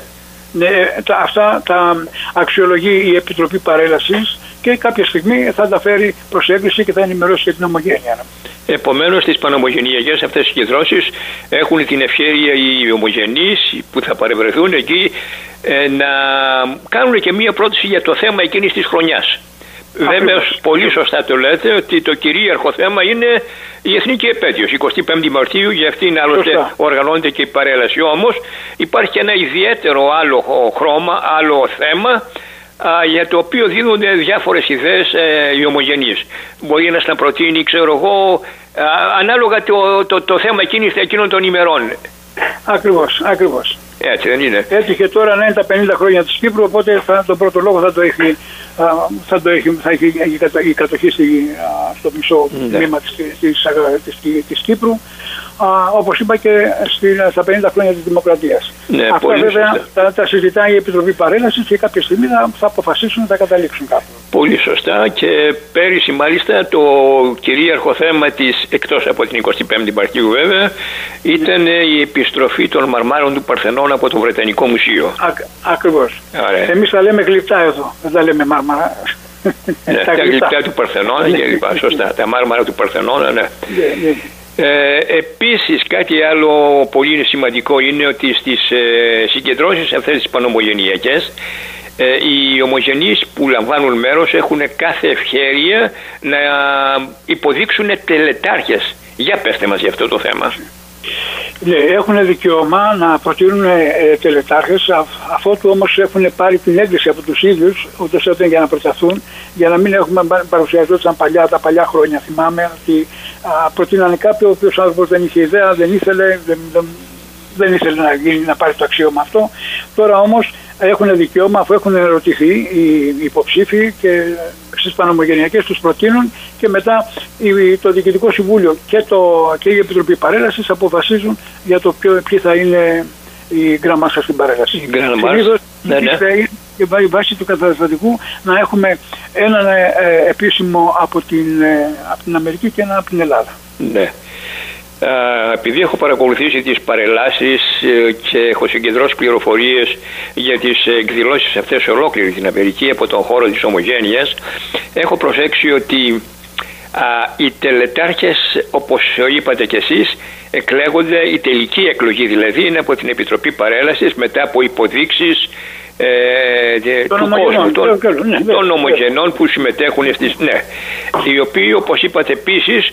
Ναι, αυτά τα αξιολογεί η Επιτροπή Παρέλασης και κάποια στιγμή θα τα φέρει προς έγκριση και θα ενημερώσει και την Ομογένεια. Επομένως, στις πανομογενειακές αυτές τις συγκεντρώσεις έχουν την ευχέρεια οι ομογενείς που θα παρευρεθούν εκεί να κάνουν και μία πρόταση για το θέμα εκείνης της χρονιάς. Βέβαια, πολύ σωστά το λέτε ότι το κυρίαρχο θέμα είναι η εθνική επέτειος, 25η Μαρτίου, για αυτήν άλλωστε οργανώνεται και η παρέλαση. Όμως υπάρχει και ένα ιδιαίτερο άλλο χρώμα, άλλο θέμα, για το οποίο δίνονται διάφορες ιδέες οι ομογενείς. Μπορεί ένας να προτείνει, ξέρω εγώ, ανάλογα το θέμα εκείνων των ημερών. Ακριβώς. Έτσι δεν είναι? Έτυχε τώρα να είναι τα 50 χρόνια της Κύπρου, οπότε τον πρώτο λόγο θα έχει η κατοχή στο μισό τμήμα της Κύπρου, όπως είπα και στα 50 χρόνια της Δημοκρατίας. Ναι, αυτά βέβαια τα συζητάει η Επιτροπή Παρέλασης και κάποια στιγμή θα αποφασίσουν να τα καταλήξουν κάπου. Πολύ σωστά, και πέρυσι μάλιστα το κυρίαρχο θέμα της, εκτός από την 25η Μαρτίου βέβαια, ήταν η επιστροφή των μαρμάρων του Παρθενώνα από το Βρετανικό Μουσείο. Ακριβώς. Εμείς τα λέμε γλυπτά εδώ, δεν τα λέμε μάρμαρα. Ναι, τα γλυπτά του Παρθενώνα και λοιπά. Σωστά, τα μάρμαρα του Παρθενώνα, ναι. Επίσης κάτι άλλο πολύ σημαντικό είναι ότι στις συγκεντρώσεις αυτές τις πανομογενειακές οι ομογενείς που λαμβάνουν μέρος έχουν κάθε ευχέρεια να υποδείξουν τελετάρχες. Για πέστε μας για αυτό το θέμα. Ναι, έχουν δικαίωμα να προτείνουν τελετάρχες, αφότου όμως έχουν πάρει την έγκριση από τους ίδιους, ούτως ώστε για να προταθούν, για να μην έχουμε παρουσιαζόταν τα παλιά χρόνια. Θυμάμαι ότι προτείνανε κάποιον ο οποίος άνθρωπος δεν είχε ιδέα, δεν ήθελε να πάρει το αξίωμα αυτό. Τώρα όμως έχουν δικαίωμα, αφού έχουν ερωτηθεί οι υποψήφοι και στις πανομογενειακές τους προτείνουν, και μετά το Διοικητικό Συμβούλιο και η Επιτροπή Παρέλασης αποφασίζουν για το ποιοι θα είναι η γκραμμάσα στην παρέλαση. Συνήθως και βάσει του καταστατικού να έχουμε έναν επίσημο από την Αμερική και έναν από την Ελλάδα. Ναι. Επειδή έχω παρακολουθήσει τις παρελάσεις και έχω συγκεντρώσει πληροφορίες για τις εκδηλώσεις αυτές σε ολόκληρη την Αμερική από τον χώρο της ομογένειας, έχω προσέξει ότι οι τελετάρχες, όπως είπατε κι εσείς, εκλέγονται, η τελική εκλογή δηλαδή είναι από την Επιτροπή Παρέλασης μετά από υποδείξεις του κόσμου, των ομογενών που συμμετέχουν στις... Ναι, οι οποίοι, όπως είπατε επίσης,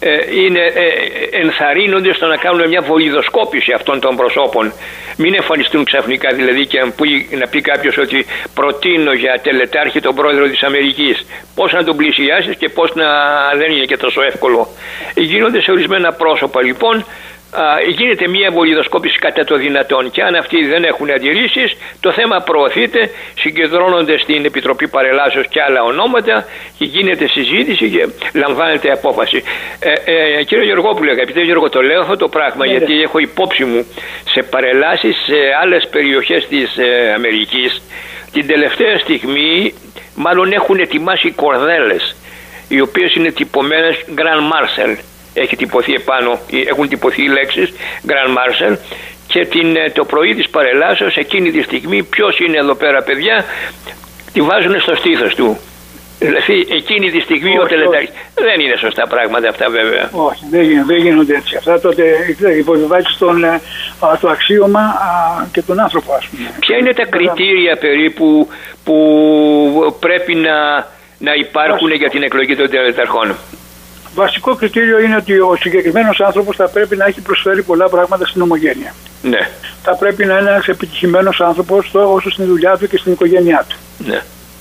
ενθαρρύνονται στο να κάνουν μια βολιδοσκόπηση αυτών των προσώπων. Μην εμφανιστούν ξαφνικά δηλαδή και να πει κάποιος ότι προτείνω για τελετάρχη τον πρόεδρο της Αμερικής. Πώς να τον πλησιάσεις και πώς δεν είναι και τόσο εύκολο. Γίνονται σε ορισμένα πρόσωπα λοιπόν. Γίνεται μια βολιδοσκόπηση κατά το δυνατόν, και αν αυτοί δεν έχουν αντιρρήσεις, το θέμα προωθείται, συγκεντρώνονται στην Επιτροπή Παρελάσεως και άλλα ονόματα και γίνεται συζήτηση και λαμβάνεται απόφαση. Κύριε Γεωργόπουλε, αγαπητέ Γιώργο, το λέω αυτό το πράγμα γιατί έχω υπόψη μου σε παρελάσεις σε άλλες περιοχές της Αμερικής. Την τελευταία στιγμή μάλλον έχουν ετοιμάσει κορδέλες, οι οποίες είναι τυπωμένες Grand Marshal. Έχει τυπωθεί επάνω, έχουν τυπωθεί οι λέξεις Grand Marshal, και το πρωί της παρελάσεως εκείνη τη στιγμή ποιος είναι εδώ πέρα παιδιά, τη βάζουν στο στήθος του. Δηλαδή εκείνη τη στιγμή ο τελετάρχης. Δεν είναι σωστά πράγματα αυτά βέβαια. Όχι, δεν γίνονται έτσι. Αυτά τότε υποβιβάζεις το αξίωμα και τον άνθρωπο, ας πούμε. Ποια είναι τα κριτήρια περίπου που πρέπει να υπάρχουν για την εκλογή των τελεταρχών? Βασικό κριτήριο είναι ότι ο συγκεκριμένος άνθρωπος θα πρέπει να έχει προσφέρει πολλά πράγματα στην ομογένεια. Ναι. Θα πρέπει να είναι ένας επιτυχημένος άνθρωπος όσο στην δουλειά του και στην οικογένειά του. Ναι.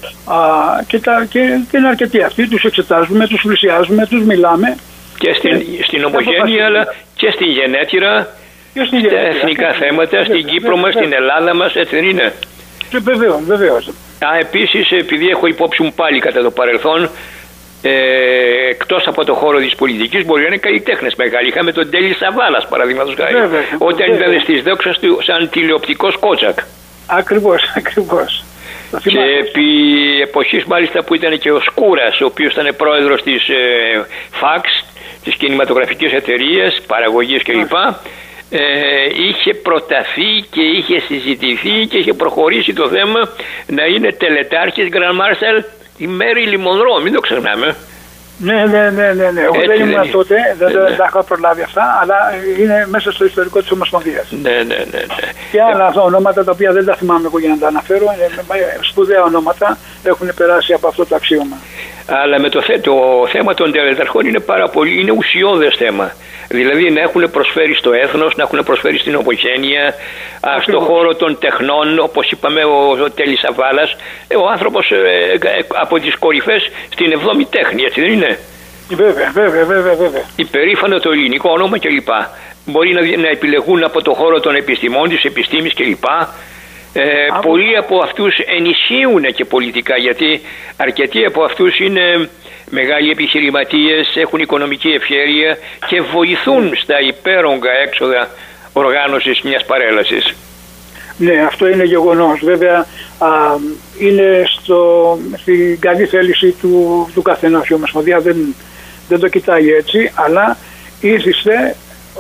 Και είναι αρκετοί αυτοί, τους εξετάζουμε, τους πλησιάζουμε, τους μιλάμε. Και στην ομογένεια, αλλά και στην γενέτειρα, στα εθνικά θέματα, στην Κύπρο μας, στην Ελλάδα μας, έτσι δεν είναι? Βεβαίως. Επίσης, επειδή έχω υπόψη μου πάλι κατά το παρελθόν, εκτός από το χώρο της πολιτικής, μπορεί να είναι καλλιτέχνες μεγάλοι. Είχαμε τον Τέλη Σαββάλας παραδείγματος χάρη, όταν ήταν στις δόξες του σαν τηλεοπτικός Κότσακ. Ακριβώς. Και επί εποχής μάλιστα που ήταν και ο Σκούρας, ο οποίος ήταν πρόεδρος της FAX, της κινηματογραφικής εταιρείας, παραγωγής κλπ. είχε προταθεί και είχε συζητηθεί και είχε προχωρήσει το θέμα να είναι τελετάρχης Grand Marshal η Μέριλιν Μονρό, μην το ξεχνάμε. Ναι. Εγώ δεν ήμουν τότε, δεν τα είχα προλάβει αυτά, αλλά είναι μέσα στο ιστορικό της Ομοσπονδίας. Ναι. Και άλλα ονόματα τα οποία δεν τα θυμάμαι εγώ για να τα αναφέρω, σπουδαία ονόματα έχουν περάσει από αυτό το αξίωμα. Αλλά με το θέμα των τελεταρχών είναι ουσιώδες θέμα. Δηλαδή να έχουν προσφέρει στο έθνος, να έχουν προσφέρει στην ομογένεια, στον χώρο των τεχνών, όπως είπαμε ο Τέλης Σαββάλας, ο άνθρωπος από τις κορυφές στην 7η τέχνη, έτσι δεν είναι? Βέβαια. Υπερήφανο το ελληνικό όνομα κλπ. Μπορεί να επιλεγούν από το χώρο των επιστημών, της επιστήμης κλπ. Πολλοί από αυτούς ενισχύουν και πολιτικά, γιατί αρκετοί από αυτούς είναι μεγάλοι επιχειρηματίες, έχουν οικονομική ευχέρεια και βοηθούν στα υπέρογκα έξοδα οργάνωσης μιας παρέλασης. Ναι, αυτό είναι γεγονός. Βέβαια είναι στην καλή θέληση του καθενός. Η Ομοσπονδία δεν το κοιτάει έτσι, αλλά ήρθε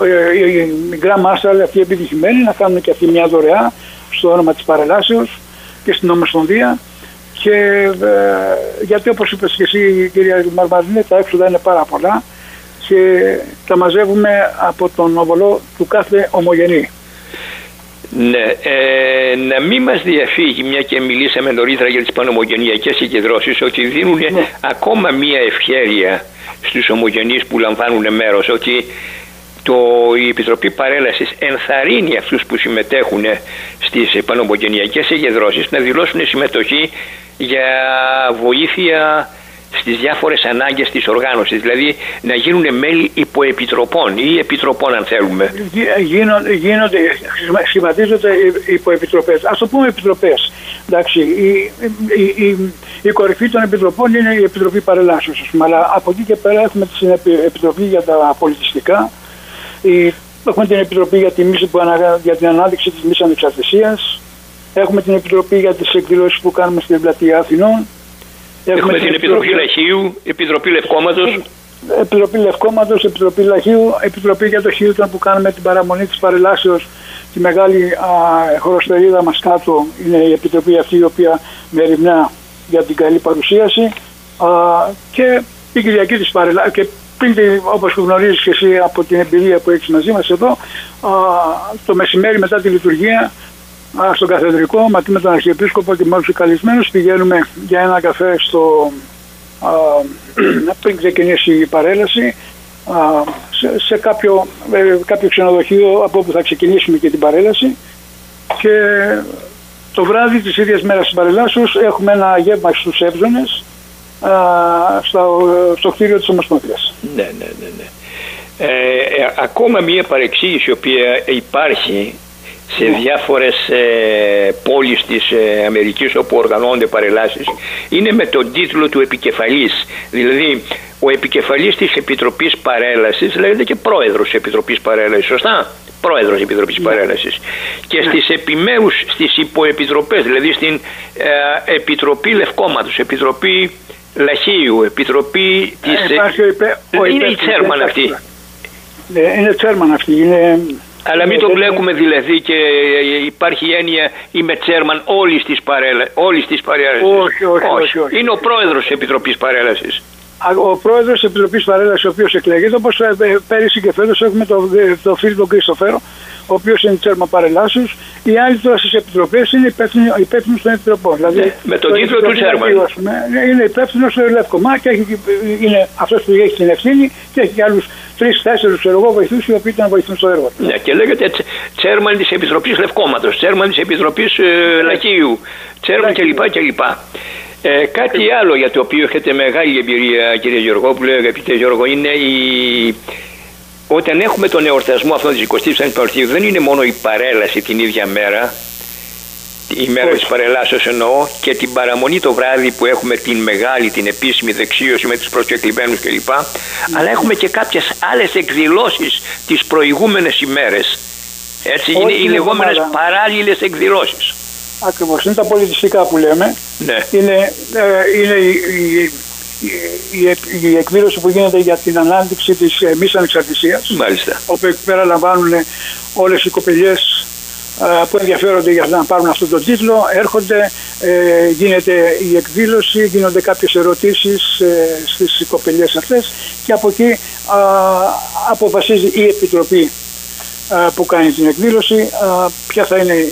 η Grand Marshal αυτή επιτυχημένη να κάνουν και αυτή μια δωρεά στο όνομα της παρελάσεως και στην Ομοσπονδία. Και γιατί όπως είπες και εσύ κυρία Μαρμαρινέ, τα έξοδα είναι πάρα πολλά και τα μαζεύουμε από τον οβολό του κάθε ομογενή. Ναι, να μην μας διαφύγει, μια και μιλήσαμε νωρίτερα για τις πανομογενειακές συγκεντρώσεις, ότι δίνουν ακόμα μια ευχέρεια στους ομογενείς που λαμβάνουν μέρος, ότι η Επιτροπή Παρέλασης ενθαρρύνει αυτούς που συμμετέχουν στις πανομογενειακές συγκεντρώσεις να δηλώσουν συμμετοχή για βοήθεια στις διάφορες ανάγκες της οργάνωσης, δηλαδή να γίνουν μέλη υποεπιτροπών ή επιτροπών αν θέλουμε. Σχηματίζονται υποεπιτροπές. Ας το πούμε επιτροπές. Εντάξει, η κορυφή των επιτροπών είναι η Επιτροπή Παρελάσεως, αλλά από εκεί και πέρα έχουμε την Επιτροπή για τα πολιτιστικά, έχουμε την Επιτροπή για την ανάδειξη της μης ανεξαρτησίας, έχουμε την Επιτροπή για τις εκδηλώσεις που κάνουμε στην Πλατεία Αθηνών, έχουμε την Επιτροπή Λαχείου, Επιτροπή Λευκόματος, Επιτροπή Λαχείου, Επιτροπή για το Χίλτον που κάνουμε την παραμονή της παρελάσεως, τη μεγάλη χωροστερίδα μας κάτω, είναι η Επιτροπή αυτή η οποία μεριμνά για την καλή παρουσίαση, και την Κυριακή της παρελάσεως. Και όπως γνωρίζεις και εσύ από την εμπειρία που έχεις μαζί μας εδώ, το μεσημέρι μετά τη λειτουργία στον καθεδρικό μαζί με τον Αρχιεπίσκοπο και με όλους τους καλεσμένους πηγαίνουμε για ένα καφέ πριν ξεκινήσει η παρέλαση σε κάποιο ξενοδοχείο από όπου θα ξεκινήσουμε και την παρέλαση, και το βράδυ της ίδιας μέρας της παρελάσεως έχουμε ένα γεύμα στους Εύζωνες στο κτίριο της Ομοσπονδίας. Ναι. Ακόμα μία παρεξήγηση η οποία υπάρχει σε διάφορες πόλεις της Αμερικής όπου οργανώνονται παρελάσεις είναι με τον τίτλο του επικεφαλής. Δηλαδή ο επικεφαλής της Επιτροπής Παρέλασης λέγεται και πρόεδρος της Επιτροπής Παρέλασης, σωστά? Πρόεδρος της Επιτροπής Παρέλασης. Και στις επιμέρους, στις υποεπιτροπές, δηλαδή στην Επιτροπή Λευκόματος, Επιτροπή Λαχείου, Επιτροπή της... είναι η τσέρμαν αυτή. Είναι τσέρμαν αυτή, είναι... Αλλά μην το μπλέκουμε δηλαδή και υπάρχει έννοια είμαι τσέρμαν όλης της παρέλασης. Όχι. Είναι ο πρόεδρος της Επιτροπής Παρέλασης. Ο πρόεδρος της Επιτροπής Παρέλασης, ο οποίος εκλέγεται, όπως πέρυσι και φέτος έχουμε τον φίλο τον Κρίστοφερο, ο οποίος είναι τσέρμα παρελάσεως. Οι άλλοι τώρα στις επιτροπές είναι υπεύθυνος των επιτροπών. Δηλαδή, με τον τίτλο του τσέρμα. Είναι υπεύθυνος στο Λευκομά και είναι αυτός που έχει την ευθύνη και έχει και άλλους 3-4 βοηθούς οι οποίοι τον βοηθούν στο έργο. Ναι, και λέγεται τσέρμαν της Επιτροπής Λευκόματος, τσέρμαν της Επιτροπής Λαχείου, τσέρμαν κλπ. Κάτι άλλο για το οποίο έχετε μεγάλη εμπειρία, κύριε Γεωργόπουλε, αγαπητέ Γιώργο, είναι όταν έχουμε τον εορτασμό αυτό της 25ης Μαρτίου, δεν είναι μόνο η παρέλαση την ίδια μέρα, η μέρα της παρελάσεως εννοώ, και την παραμονή το βράδυ που έχουμε την μεγάλη, την επίσημη δεξίωση με τους προσκεκλημένους κλπ. Αλλά έχουμε και κάποιες άλλες εκδηλώσεις τις προηγούμενες ημέρες. Έτσι είναι οι λεγόμενες παράλληλες εκδηλώσεις. Ακριβώς, είναι τα πολιτιστικά που λέμε. Ναι. Είναι η εκδήλωση που γίνεται για την ανάπτυξη της μης ανεξαρτησίας. Μάλιστα. Όπου εκεί πέρα λαμβάνουν όλες οι κοπελιές που ενδιαφέρονται για να πάρουν αυτόν τον τίτλο, έρχονται, γίνεται η εκδήλωση, γίνονται κάποιες ερωτήσεις στις κοπελιές αυτές και από εκεί αποφασίζει η Επιτροπή που κάνει την εκδήλωση ποια θα είναι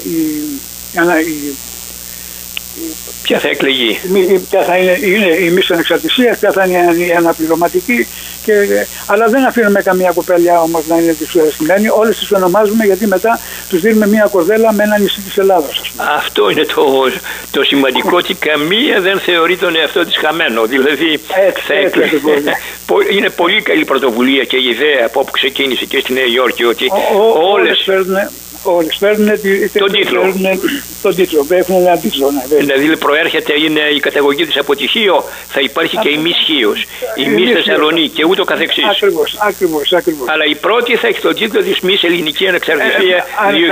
ποια θα εκλεγεί. Ποια θα είναι η μης ανεξαρτησία, ποια θα είναι η αναπληρωματική. Αλλά δεν αφήνουμε καμία κοπέλια όμως να είναι δυσαρεστημένη. Όλες τις ονομάζουμε γιατί μετά τους δίνουμε μια κορδέλα με ένα νησί της Ελλάδος. Αυτό είναι το σημαντικό, ότι καμία δεν θεωρεί τον εαυτό της χαμένο. Δηλαδή είναι πολύ καλή πρωτοβουλία και η ιδέα από όπου ξεκίνησε και στη Νέα Υόρκη, ότι όλες παίρνουν τον τίτλο. Έχουν ένα τίτλο. Δηλαδή προέρχεται, είναι η καταγωγή της από τη Χίο, θα υπάρχει και η Μης Χίος, η Μης Θεσσαλονίκη και ούτω καθεξής. Ακριβώς. Αλλά η πρώτη θα έχει τον τίτλο της Μης Ελληνική Ανεξαρτησία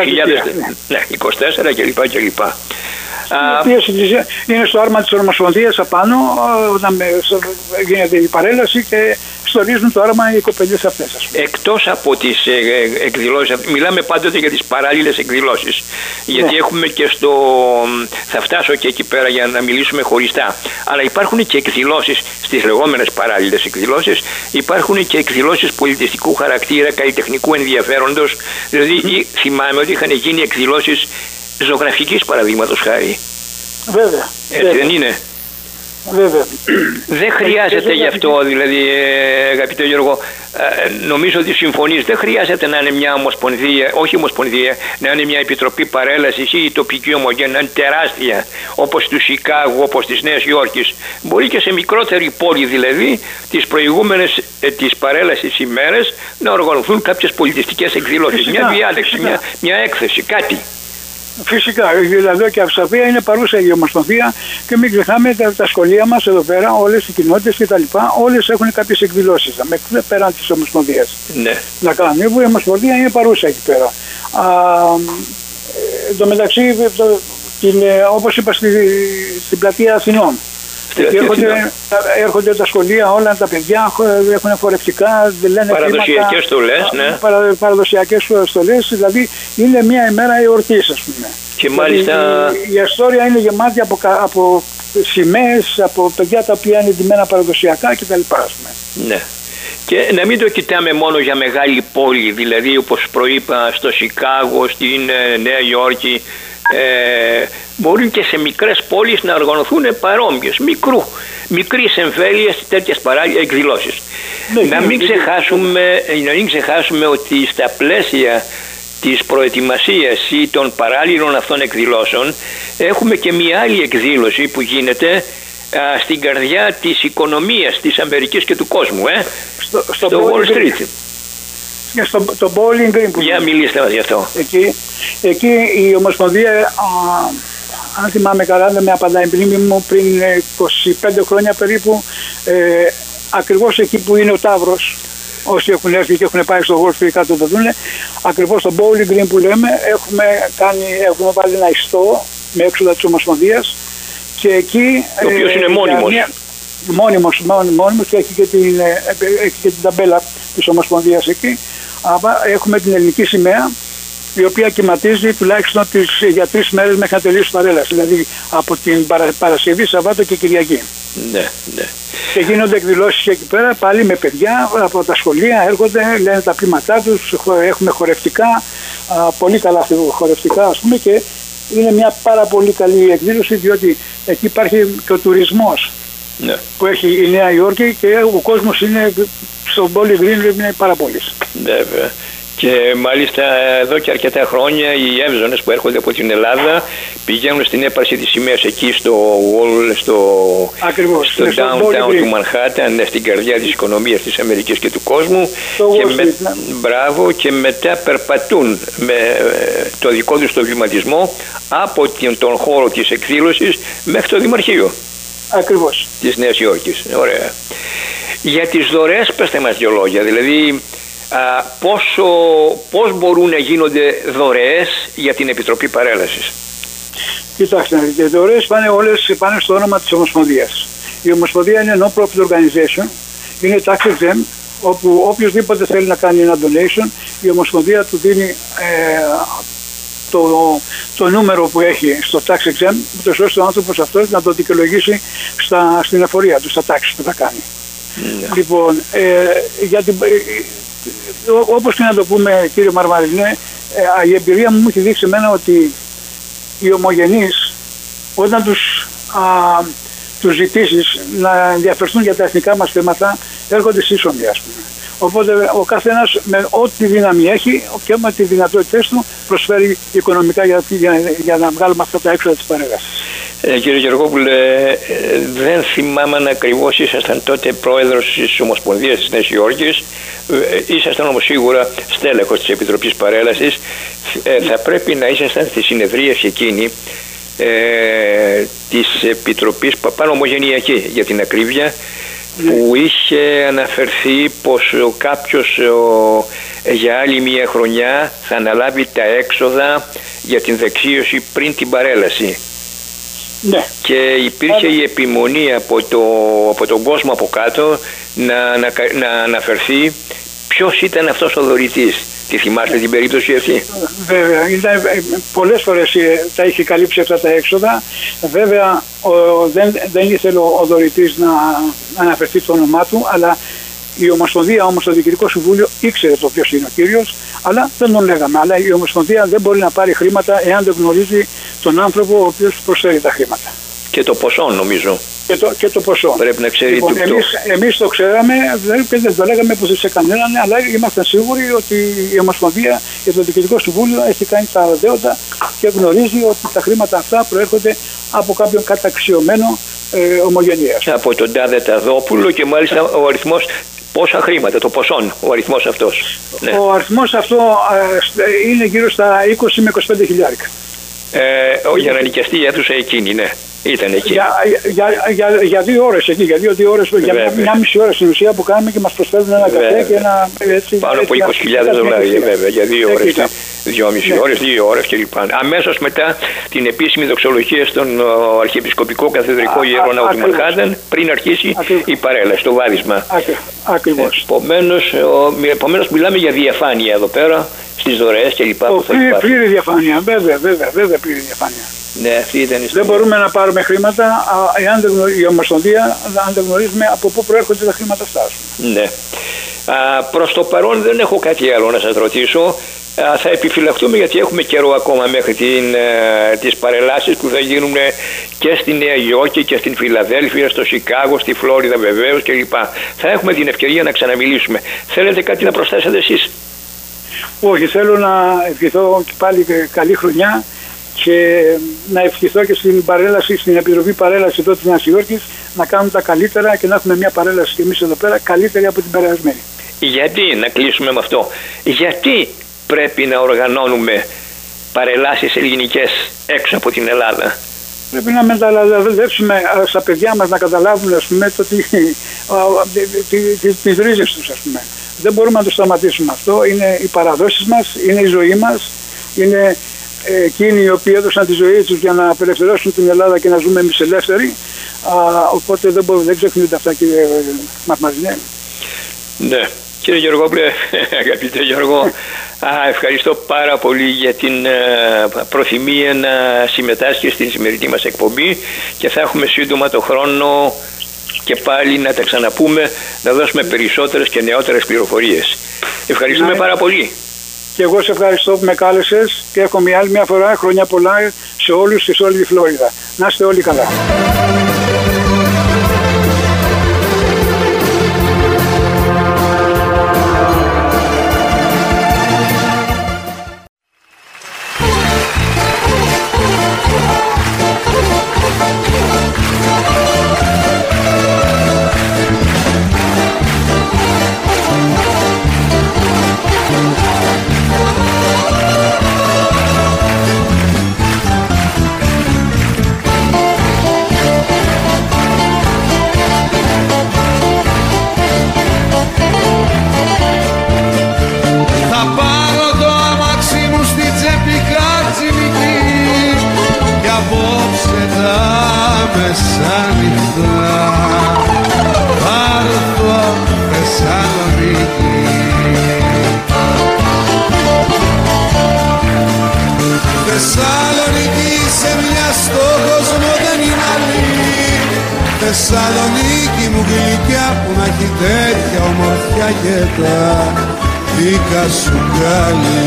2024 κλπ. Οι οποίες είναι στο άρμα της Ομοσπονδίας απάνω, όταν γίνεται η παρέλαση και στορίζουν το άρμα οι κοπελιές αυτές. Εκτός από τις εκδηλώσεις, μιλάμε πάντοτε για τις παράλληλες εκδηλώσεις. Γιατί έχουμε και θα φτάσω και εκεί πέρα για να μιλήσουμε χωριστά. Αλλά υπάρχουν και εκδηλώσεις στις λεγόμενες παράλληλες εκδηλώσεις, υπάρχουν και εκδηλώσεις πολιτιστικού χαρακτήρα, καλλιτεχνικού ενδιαφέροντος. Δηλαδή θυμάμαι ότι είχαν γίνει εκδηλώσεις ζωγραφικής, παραδείγματος χάρη. Βέβαια. Έτσι δεν είναι? Βέβαια. Δεν χρειάζεται γι' αυτό, δηλαδή, αγαπητέ Γιώργο, νομίζω ότι συμφωνείς, δεν χρειάζεται να είναι μια ομοσπονδία, όχι ομοσπονδία, να είναι μια επιτροπή παρέλασης ή η τοπική ομογένεια, να είναι τεράστια, όπως του Σικάγου, όπως της Νέας Υόρκης. Μπορεί και σε μικρότερη πόλη, δηλαδή, τις προηγούμενες της παρέλασης ημέρες να οργανωθούν κάποιες πολιτιστικές εκδηλώσεις, μια διάλεξη, μια έκθεση, κάτι. Φυσικά, δηλαδή και Αυστραλία είναι παρούσα η Ομοσπονδία και μην ξεχνάμε τα σχολεία μας εδώ πέρα, όλες οι κοινότητες κτλ. Όλες έχουν κάποιες εκδηλώσεις πέραν της Ομοσπονδίας. Ναι. Να κάνουν. Η Ομοσπονδία είναι παρούσα εκεί πέρα. Εν τω μεταξύ, όπως είπα στην πλατεία Αθηνών. Έρχονται τα σχολεία, όλα τα παιδιά έχουν χορευτικά, λένε παραδοσιακές στολές, ναι. Παραδοσιακές στολές, δηλαδή είναι μια ημέρα εορτής, ας πούμε. Και μάλιστα η ιστορία είναι γεμάτη από σημαίες, από παιδιά τα οποία είναι ντυμένα παραδοσιακά κτλ. Ναι. Και να μην το κοιτάμε μόνο για μεγάλη πόλη, δηλαδή όπως προείπα στο Σικάγο, στην Νέα Υόρκη. Μπορούν και σε μικρές πόλεις να οργανωθούν παρόμοιες, μικρής εμβέλειας τέτοιες παράλληλες εκδηλώσεις. Να μην ξεχάσουμε ότι στα πλαίσια της προετοιμασίας ή των παράλληλων αυτών εκδηλώσεων έχουμε και μια άλλη εκδήλωση που γίνεται στην καρδιά της οικονομίας της Αμερικής και του κόσμου, στο Wall Street. Στο Bowling Green που για μιλήστε μας γι' αυτό. Εκεί η Ομοσπονδία, αν θυμάμαι καλά, δεν με απαντάει η μνήμη μου, πριν 25 χρόνια περίπου, ακριβώς εκεί που είναι ο Ταύρος, όσοι έχουν έρθει και έχουν πάει στο Wall Street κάτω το δούνε, ακριβώς στο Bowling Green που λέμε, έχουμε βάλει ένα ιστό με έξοδα της Ομοσπονδίας και εκεί... Ο οποίος είναι μόνιμος. Μόνιμος και έχει και την ταμπέλα της Ομοσπονδίας εκεί. Έχουμε την ελληνική σημαία, η οποία κυματίζει τουλάχιστον για 3 μέρες μέχρι να τελειώσει η παρέλαση. Δηλαδή από την Παρασκευή, Σαββάτο και Κυριακή. Ναι. Και γίνονται εκδηλώσεις εκεί πέρα πάλι με παιδιά από τα σχολεία, έρχονται, λένε τα πλήματά τους, έχουμε χορευτικά, πολύ καλά χορευτικά ας πούμε, και είναι μια πάρα πολύ καλή εκδήλωση, διότι εκεί υπάρχει και ο τουρισμός. Ναι. Που έχει η Νέα Υόρκη και ο κόσμος είναι στο Bowling Green, είναι πάρα πολύ. Βέβαια. Και μάλιστα εδώ και αρκετά χρόνια οι εύζωνες που έρχονται από την Ελλάδα πηγαίνουν στην έπαρση της σημαίας εκεί στο downtown του Μανχάταν, στην καρδιά της οικονομίας της Αμερικής και του κόσμου, και μετά περπατούν με το δικό τους το βηματισμό από τον χώρο της εκδήλωσης μέχρι το Δημαρχείο. Ακριβώς. Της Νέας Υόρκης. Ωραία. Για τις δωρεές πέστε μας δύο λόγια, δηλαδή πώς μπορούν να γίνονται δωρεές για την Επιτροπή Παρέλασης? Κοιτάξτε, οι δωρεές πάνε στο όνομα της Ομοσπονδίας. Η Ομοσπονδία είναι non-profit organization, είναι tax exempt, όπου οποιοδήποτε θέλει να κάνει ένα donation, η Ομοσπονδία του δίνει το νούμερο που έχει στο tax exempt, ούτως ώστε ο άνθρωπος αυτός να το δικαιολογήσει στην εφορία του, στα taxes που θα κάνει. Λοιπόν, όπως και να το πούμε, κύριε Μαρμαρινέ, η εμπειρία μου έχει δείξει εμένα ότι οι ομογενείς, όταν τους ζητήσεις να ενδιαφερθούν για τα εθνικά μας θέματα, έρχονται σύσσωμοι, ας πούμε. Οπότε ο καθένας με ό,τι δύναμη έχει και με τις δυνατότητες του προσφέρει οικονομικά για να βγάλουμε αυτά τα έξοδα της παρέλασης. Κύριε Γεωργόπουλε, δεν θυμάμαι αν ακριβώς ήσασταν τότε πρόεδρος της Ομοσπονδίας της Νέας Υόρκης, ήσασταν όμως σίγουρα στέλεχος της Επιτροπής Παρέλασης. Θα πρέπει να ήσασταν στη συνεδρίαση εκείνη της Επιτροπής Πανομογενειακή, για την ακρίβεια, που είχε αναφερθεί πως κάποιος για άλλη μια χρονιά θα αναλάβει τα έξοδα για την δεξίωση πριν την παρέλαση. Ναι. Και υπήρχε η επιμονή από τον κόσμο από κάτω να αναφερθεί ποιος ήταν αυτός ο δωρητής. Τη θυμάστε την περίπτωση αυτή? Βέβαια, πολλές φορές τα είχε καλύψει αυτά τα έξοδα. Βέβαια δεν ήθελε ο δωρητής να αναφερθεί το όνομά του, αλλά η Ομοσπονδία όμως, το Διοικητικό Συμβούλιο ήξερε το ποιος είναι ο κύριος, αλλά δεν τον λέγαμε. Αλλά η Ομοσπονδία δεν μπορεί να πάρει χρήματα εάν δεν γνωρίζει τον άνθρωπο ο οποίος προσφέρει τα χρήματα. Και το ποσό, νομίζω. Και το ποσό. Πρέπει να ξέρει. Λοιπόν, εμείς το ξέραμε, δεν το λέγαμε πως σε κανέναν, αλλά ήμασταν σίγουροι ότι η Ομοσπονδία και το Διοικητικό Συμβούλιο έχει κάνει τα δέοντα και γνωρίζει ότι τα χρήματα αυτά προέρχονται από κάποιον καταξιωμένο ομογενείας. Από τον τάδε Ταδόπουλο, και μάλιστα ο αριθμός, πόσα χρήματα, το ποσόν, ο αριθμός αυτός. Ναι. Ο αριθμός αυτό είναι γύρω στα 20 με 25 χιλιάρικα. Για να νοικιαστεί η αίθουσα εκείνη, ναι. Ήταν εκεί. Για 2 ώρες εκεί, για 2 ώρες, για μια μισή ώρα στην ουσία που κάνουμε και μας προσφέρουν ένα καφέ και ένα. Έτσι, πάνω από 20.000 δολάρια, βέβαια, για 2 ώρες, 2,5 ώρες, 2 ώρες κλπ. Αμέσως μετά την επίσημη δοξολογία στον Αρχιεπισκοπικό Καθεδρικό Ιεροναό του Μανχάτεν, πριν αρχίσει η παρέλαση, το βάδισμα. Ακριβώς. Επομένως, μιλάμε για διαφάνεια εδώ πέρα, στις δωρεές κλπ. Πλήρη διαφάνεια, βέβαια, πλήρη διαφάνεια. Ναι, αυτή ήταν η δεν μπορούμε να πάρουμε χρήματα εάν η Ομοσπονδία, αν δεν γνωρίζουμε από πού προέρχονται τα χρήματα αυτά. Ναι. Προς το παρόν δεν έχω κάτι άλλο να σας ρωτήσω. Θα επιφυλαχτούμε, γιατί έχουμε καιρό ακόμα μέχρι τις παρελάσεις που θα γίνουν και στη Νέα Υόρκη και στην Φιλαδέλφια, στο Σικάγο, στη Φλόριδα βεβαίως κλπ. Θα έχουμε την ευκαιρία να ξαναμιλήσουμε. Θέλετε κάτι να προσθέσετε εσείς? Όχι, θέλω να ευχηθώ και πάλι καλή χρονιά και να ευχηθώ και στην παρέλαση, στην Επιτροπή Παρέλαση εδώ της Νέας Υόρκης, να κάνουν τα καλύτερα και να έχουμε μια παρέλαση και εμείς εδώ πέρα καλύτερη από την περασμένη. Γιατί, να κλείσουμε με αυτό, γιατί πρέπει να οργανώνουμε παρελάσεις ελληνικές έξω από την Ελλάδα? Πρέπει να μεταλαδεύσουμε στα παιδιά μας να καταλάβουν, ας πούμε, τις ρίζες τους, ας πούμε. Δεν μπορούμε να το σταματήσουμε αυτό. Είναι οι παραδόσεις μας, είναι η ζωή μας, είναι εκείνοι οι οποίοι έδωσαν τη ζωή τους για να απελευθερώσουν την Ελλάδα και να ζούμε εμείς ελεύθεροι. Οπότε δεν ξεχνούνται αυτά, κύριε Μαρμαρινέ. Ναι. Κύριε Γεωργόπουλε, αγαπητέ Γιώργο, ευχαριστώ πάρα πολύ για την προθυμία να συμμετάσχει στην σημερινή μας εκπομπή και θα έχουμε σύντομα το χρόνο και πάλι να τα ξαναπούμε, να δώσουμε περισσότερες και νεότερες πληροφορίες. Ευχαριστούμε πάρα πολύ. Και εγώ σε ευχαριστώ που με κάλεσες και εύχομαι άλλη μια φορά χρόνια πολλά σε όλους και σε όλη τη Φλόριδα. Να είστε όλοι καλά. Μεσάνυχτα Θεσσαλονίκη μου γλυκιά που να έχει τέτοια ομορφιά και τα δίκα σου κάλλη.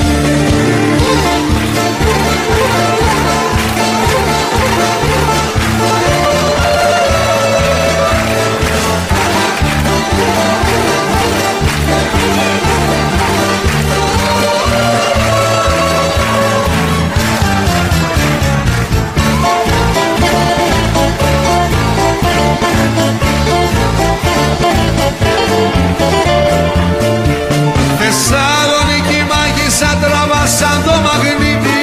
Θεσσαλονίκη μάγισσα τραβά σαν το μαγνήτη.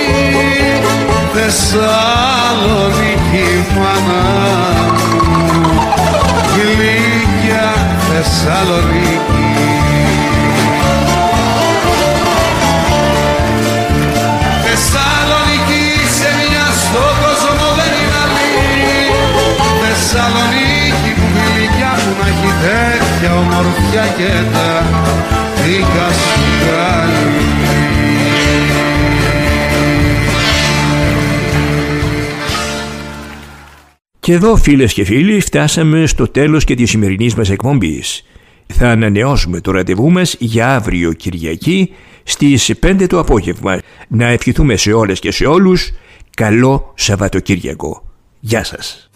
Θεσσαλονίκη μάνα γλυκιά Θεσσαλονίκη. Θεσσαλονίκη σε μια στο κόσμο δεν είναι άλλη. Θεσσαλονίκη μου γλυκιά που να έχει τέτοια ομορφιά και τα δίκα σου κάλλη. Και εδώ, φίλες και φίλοι, φτάσαμε στο τέλος και της σημερινής μας εκπομπής. Θα ανανεώσουμε το ραντεβού μας για αύριο Κυριακή στις 5 το απόγευμα. Να ευχηθούμε σε όλες και σε όλους καλό Σαββατοκύριακο. Γεια σας.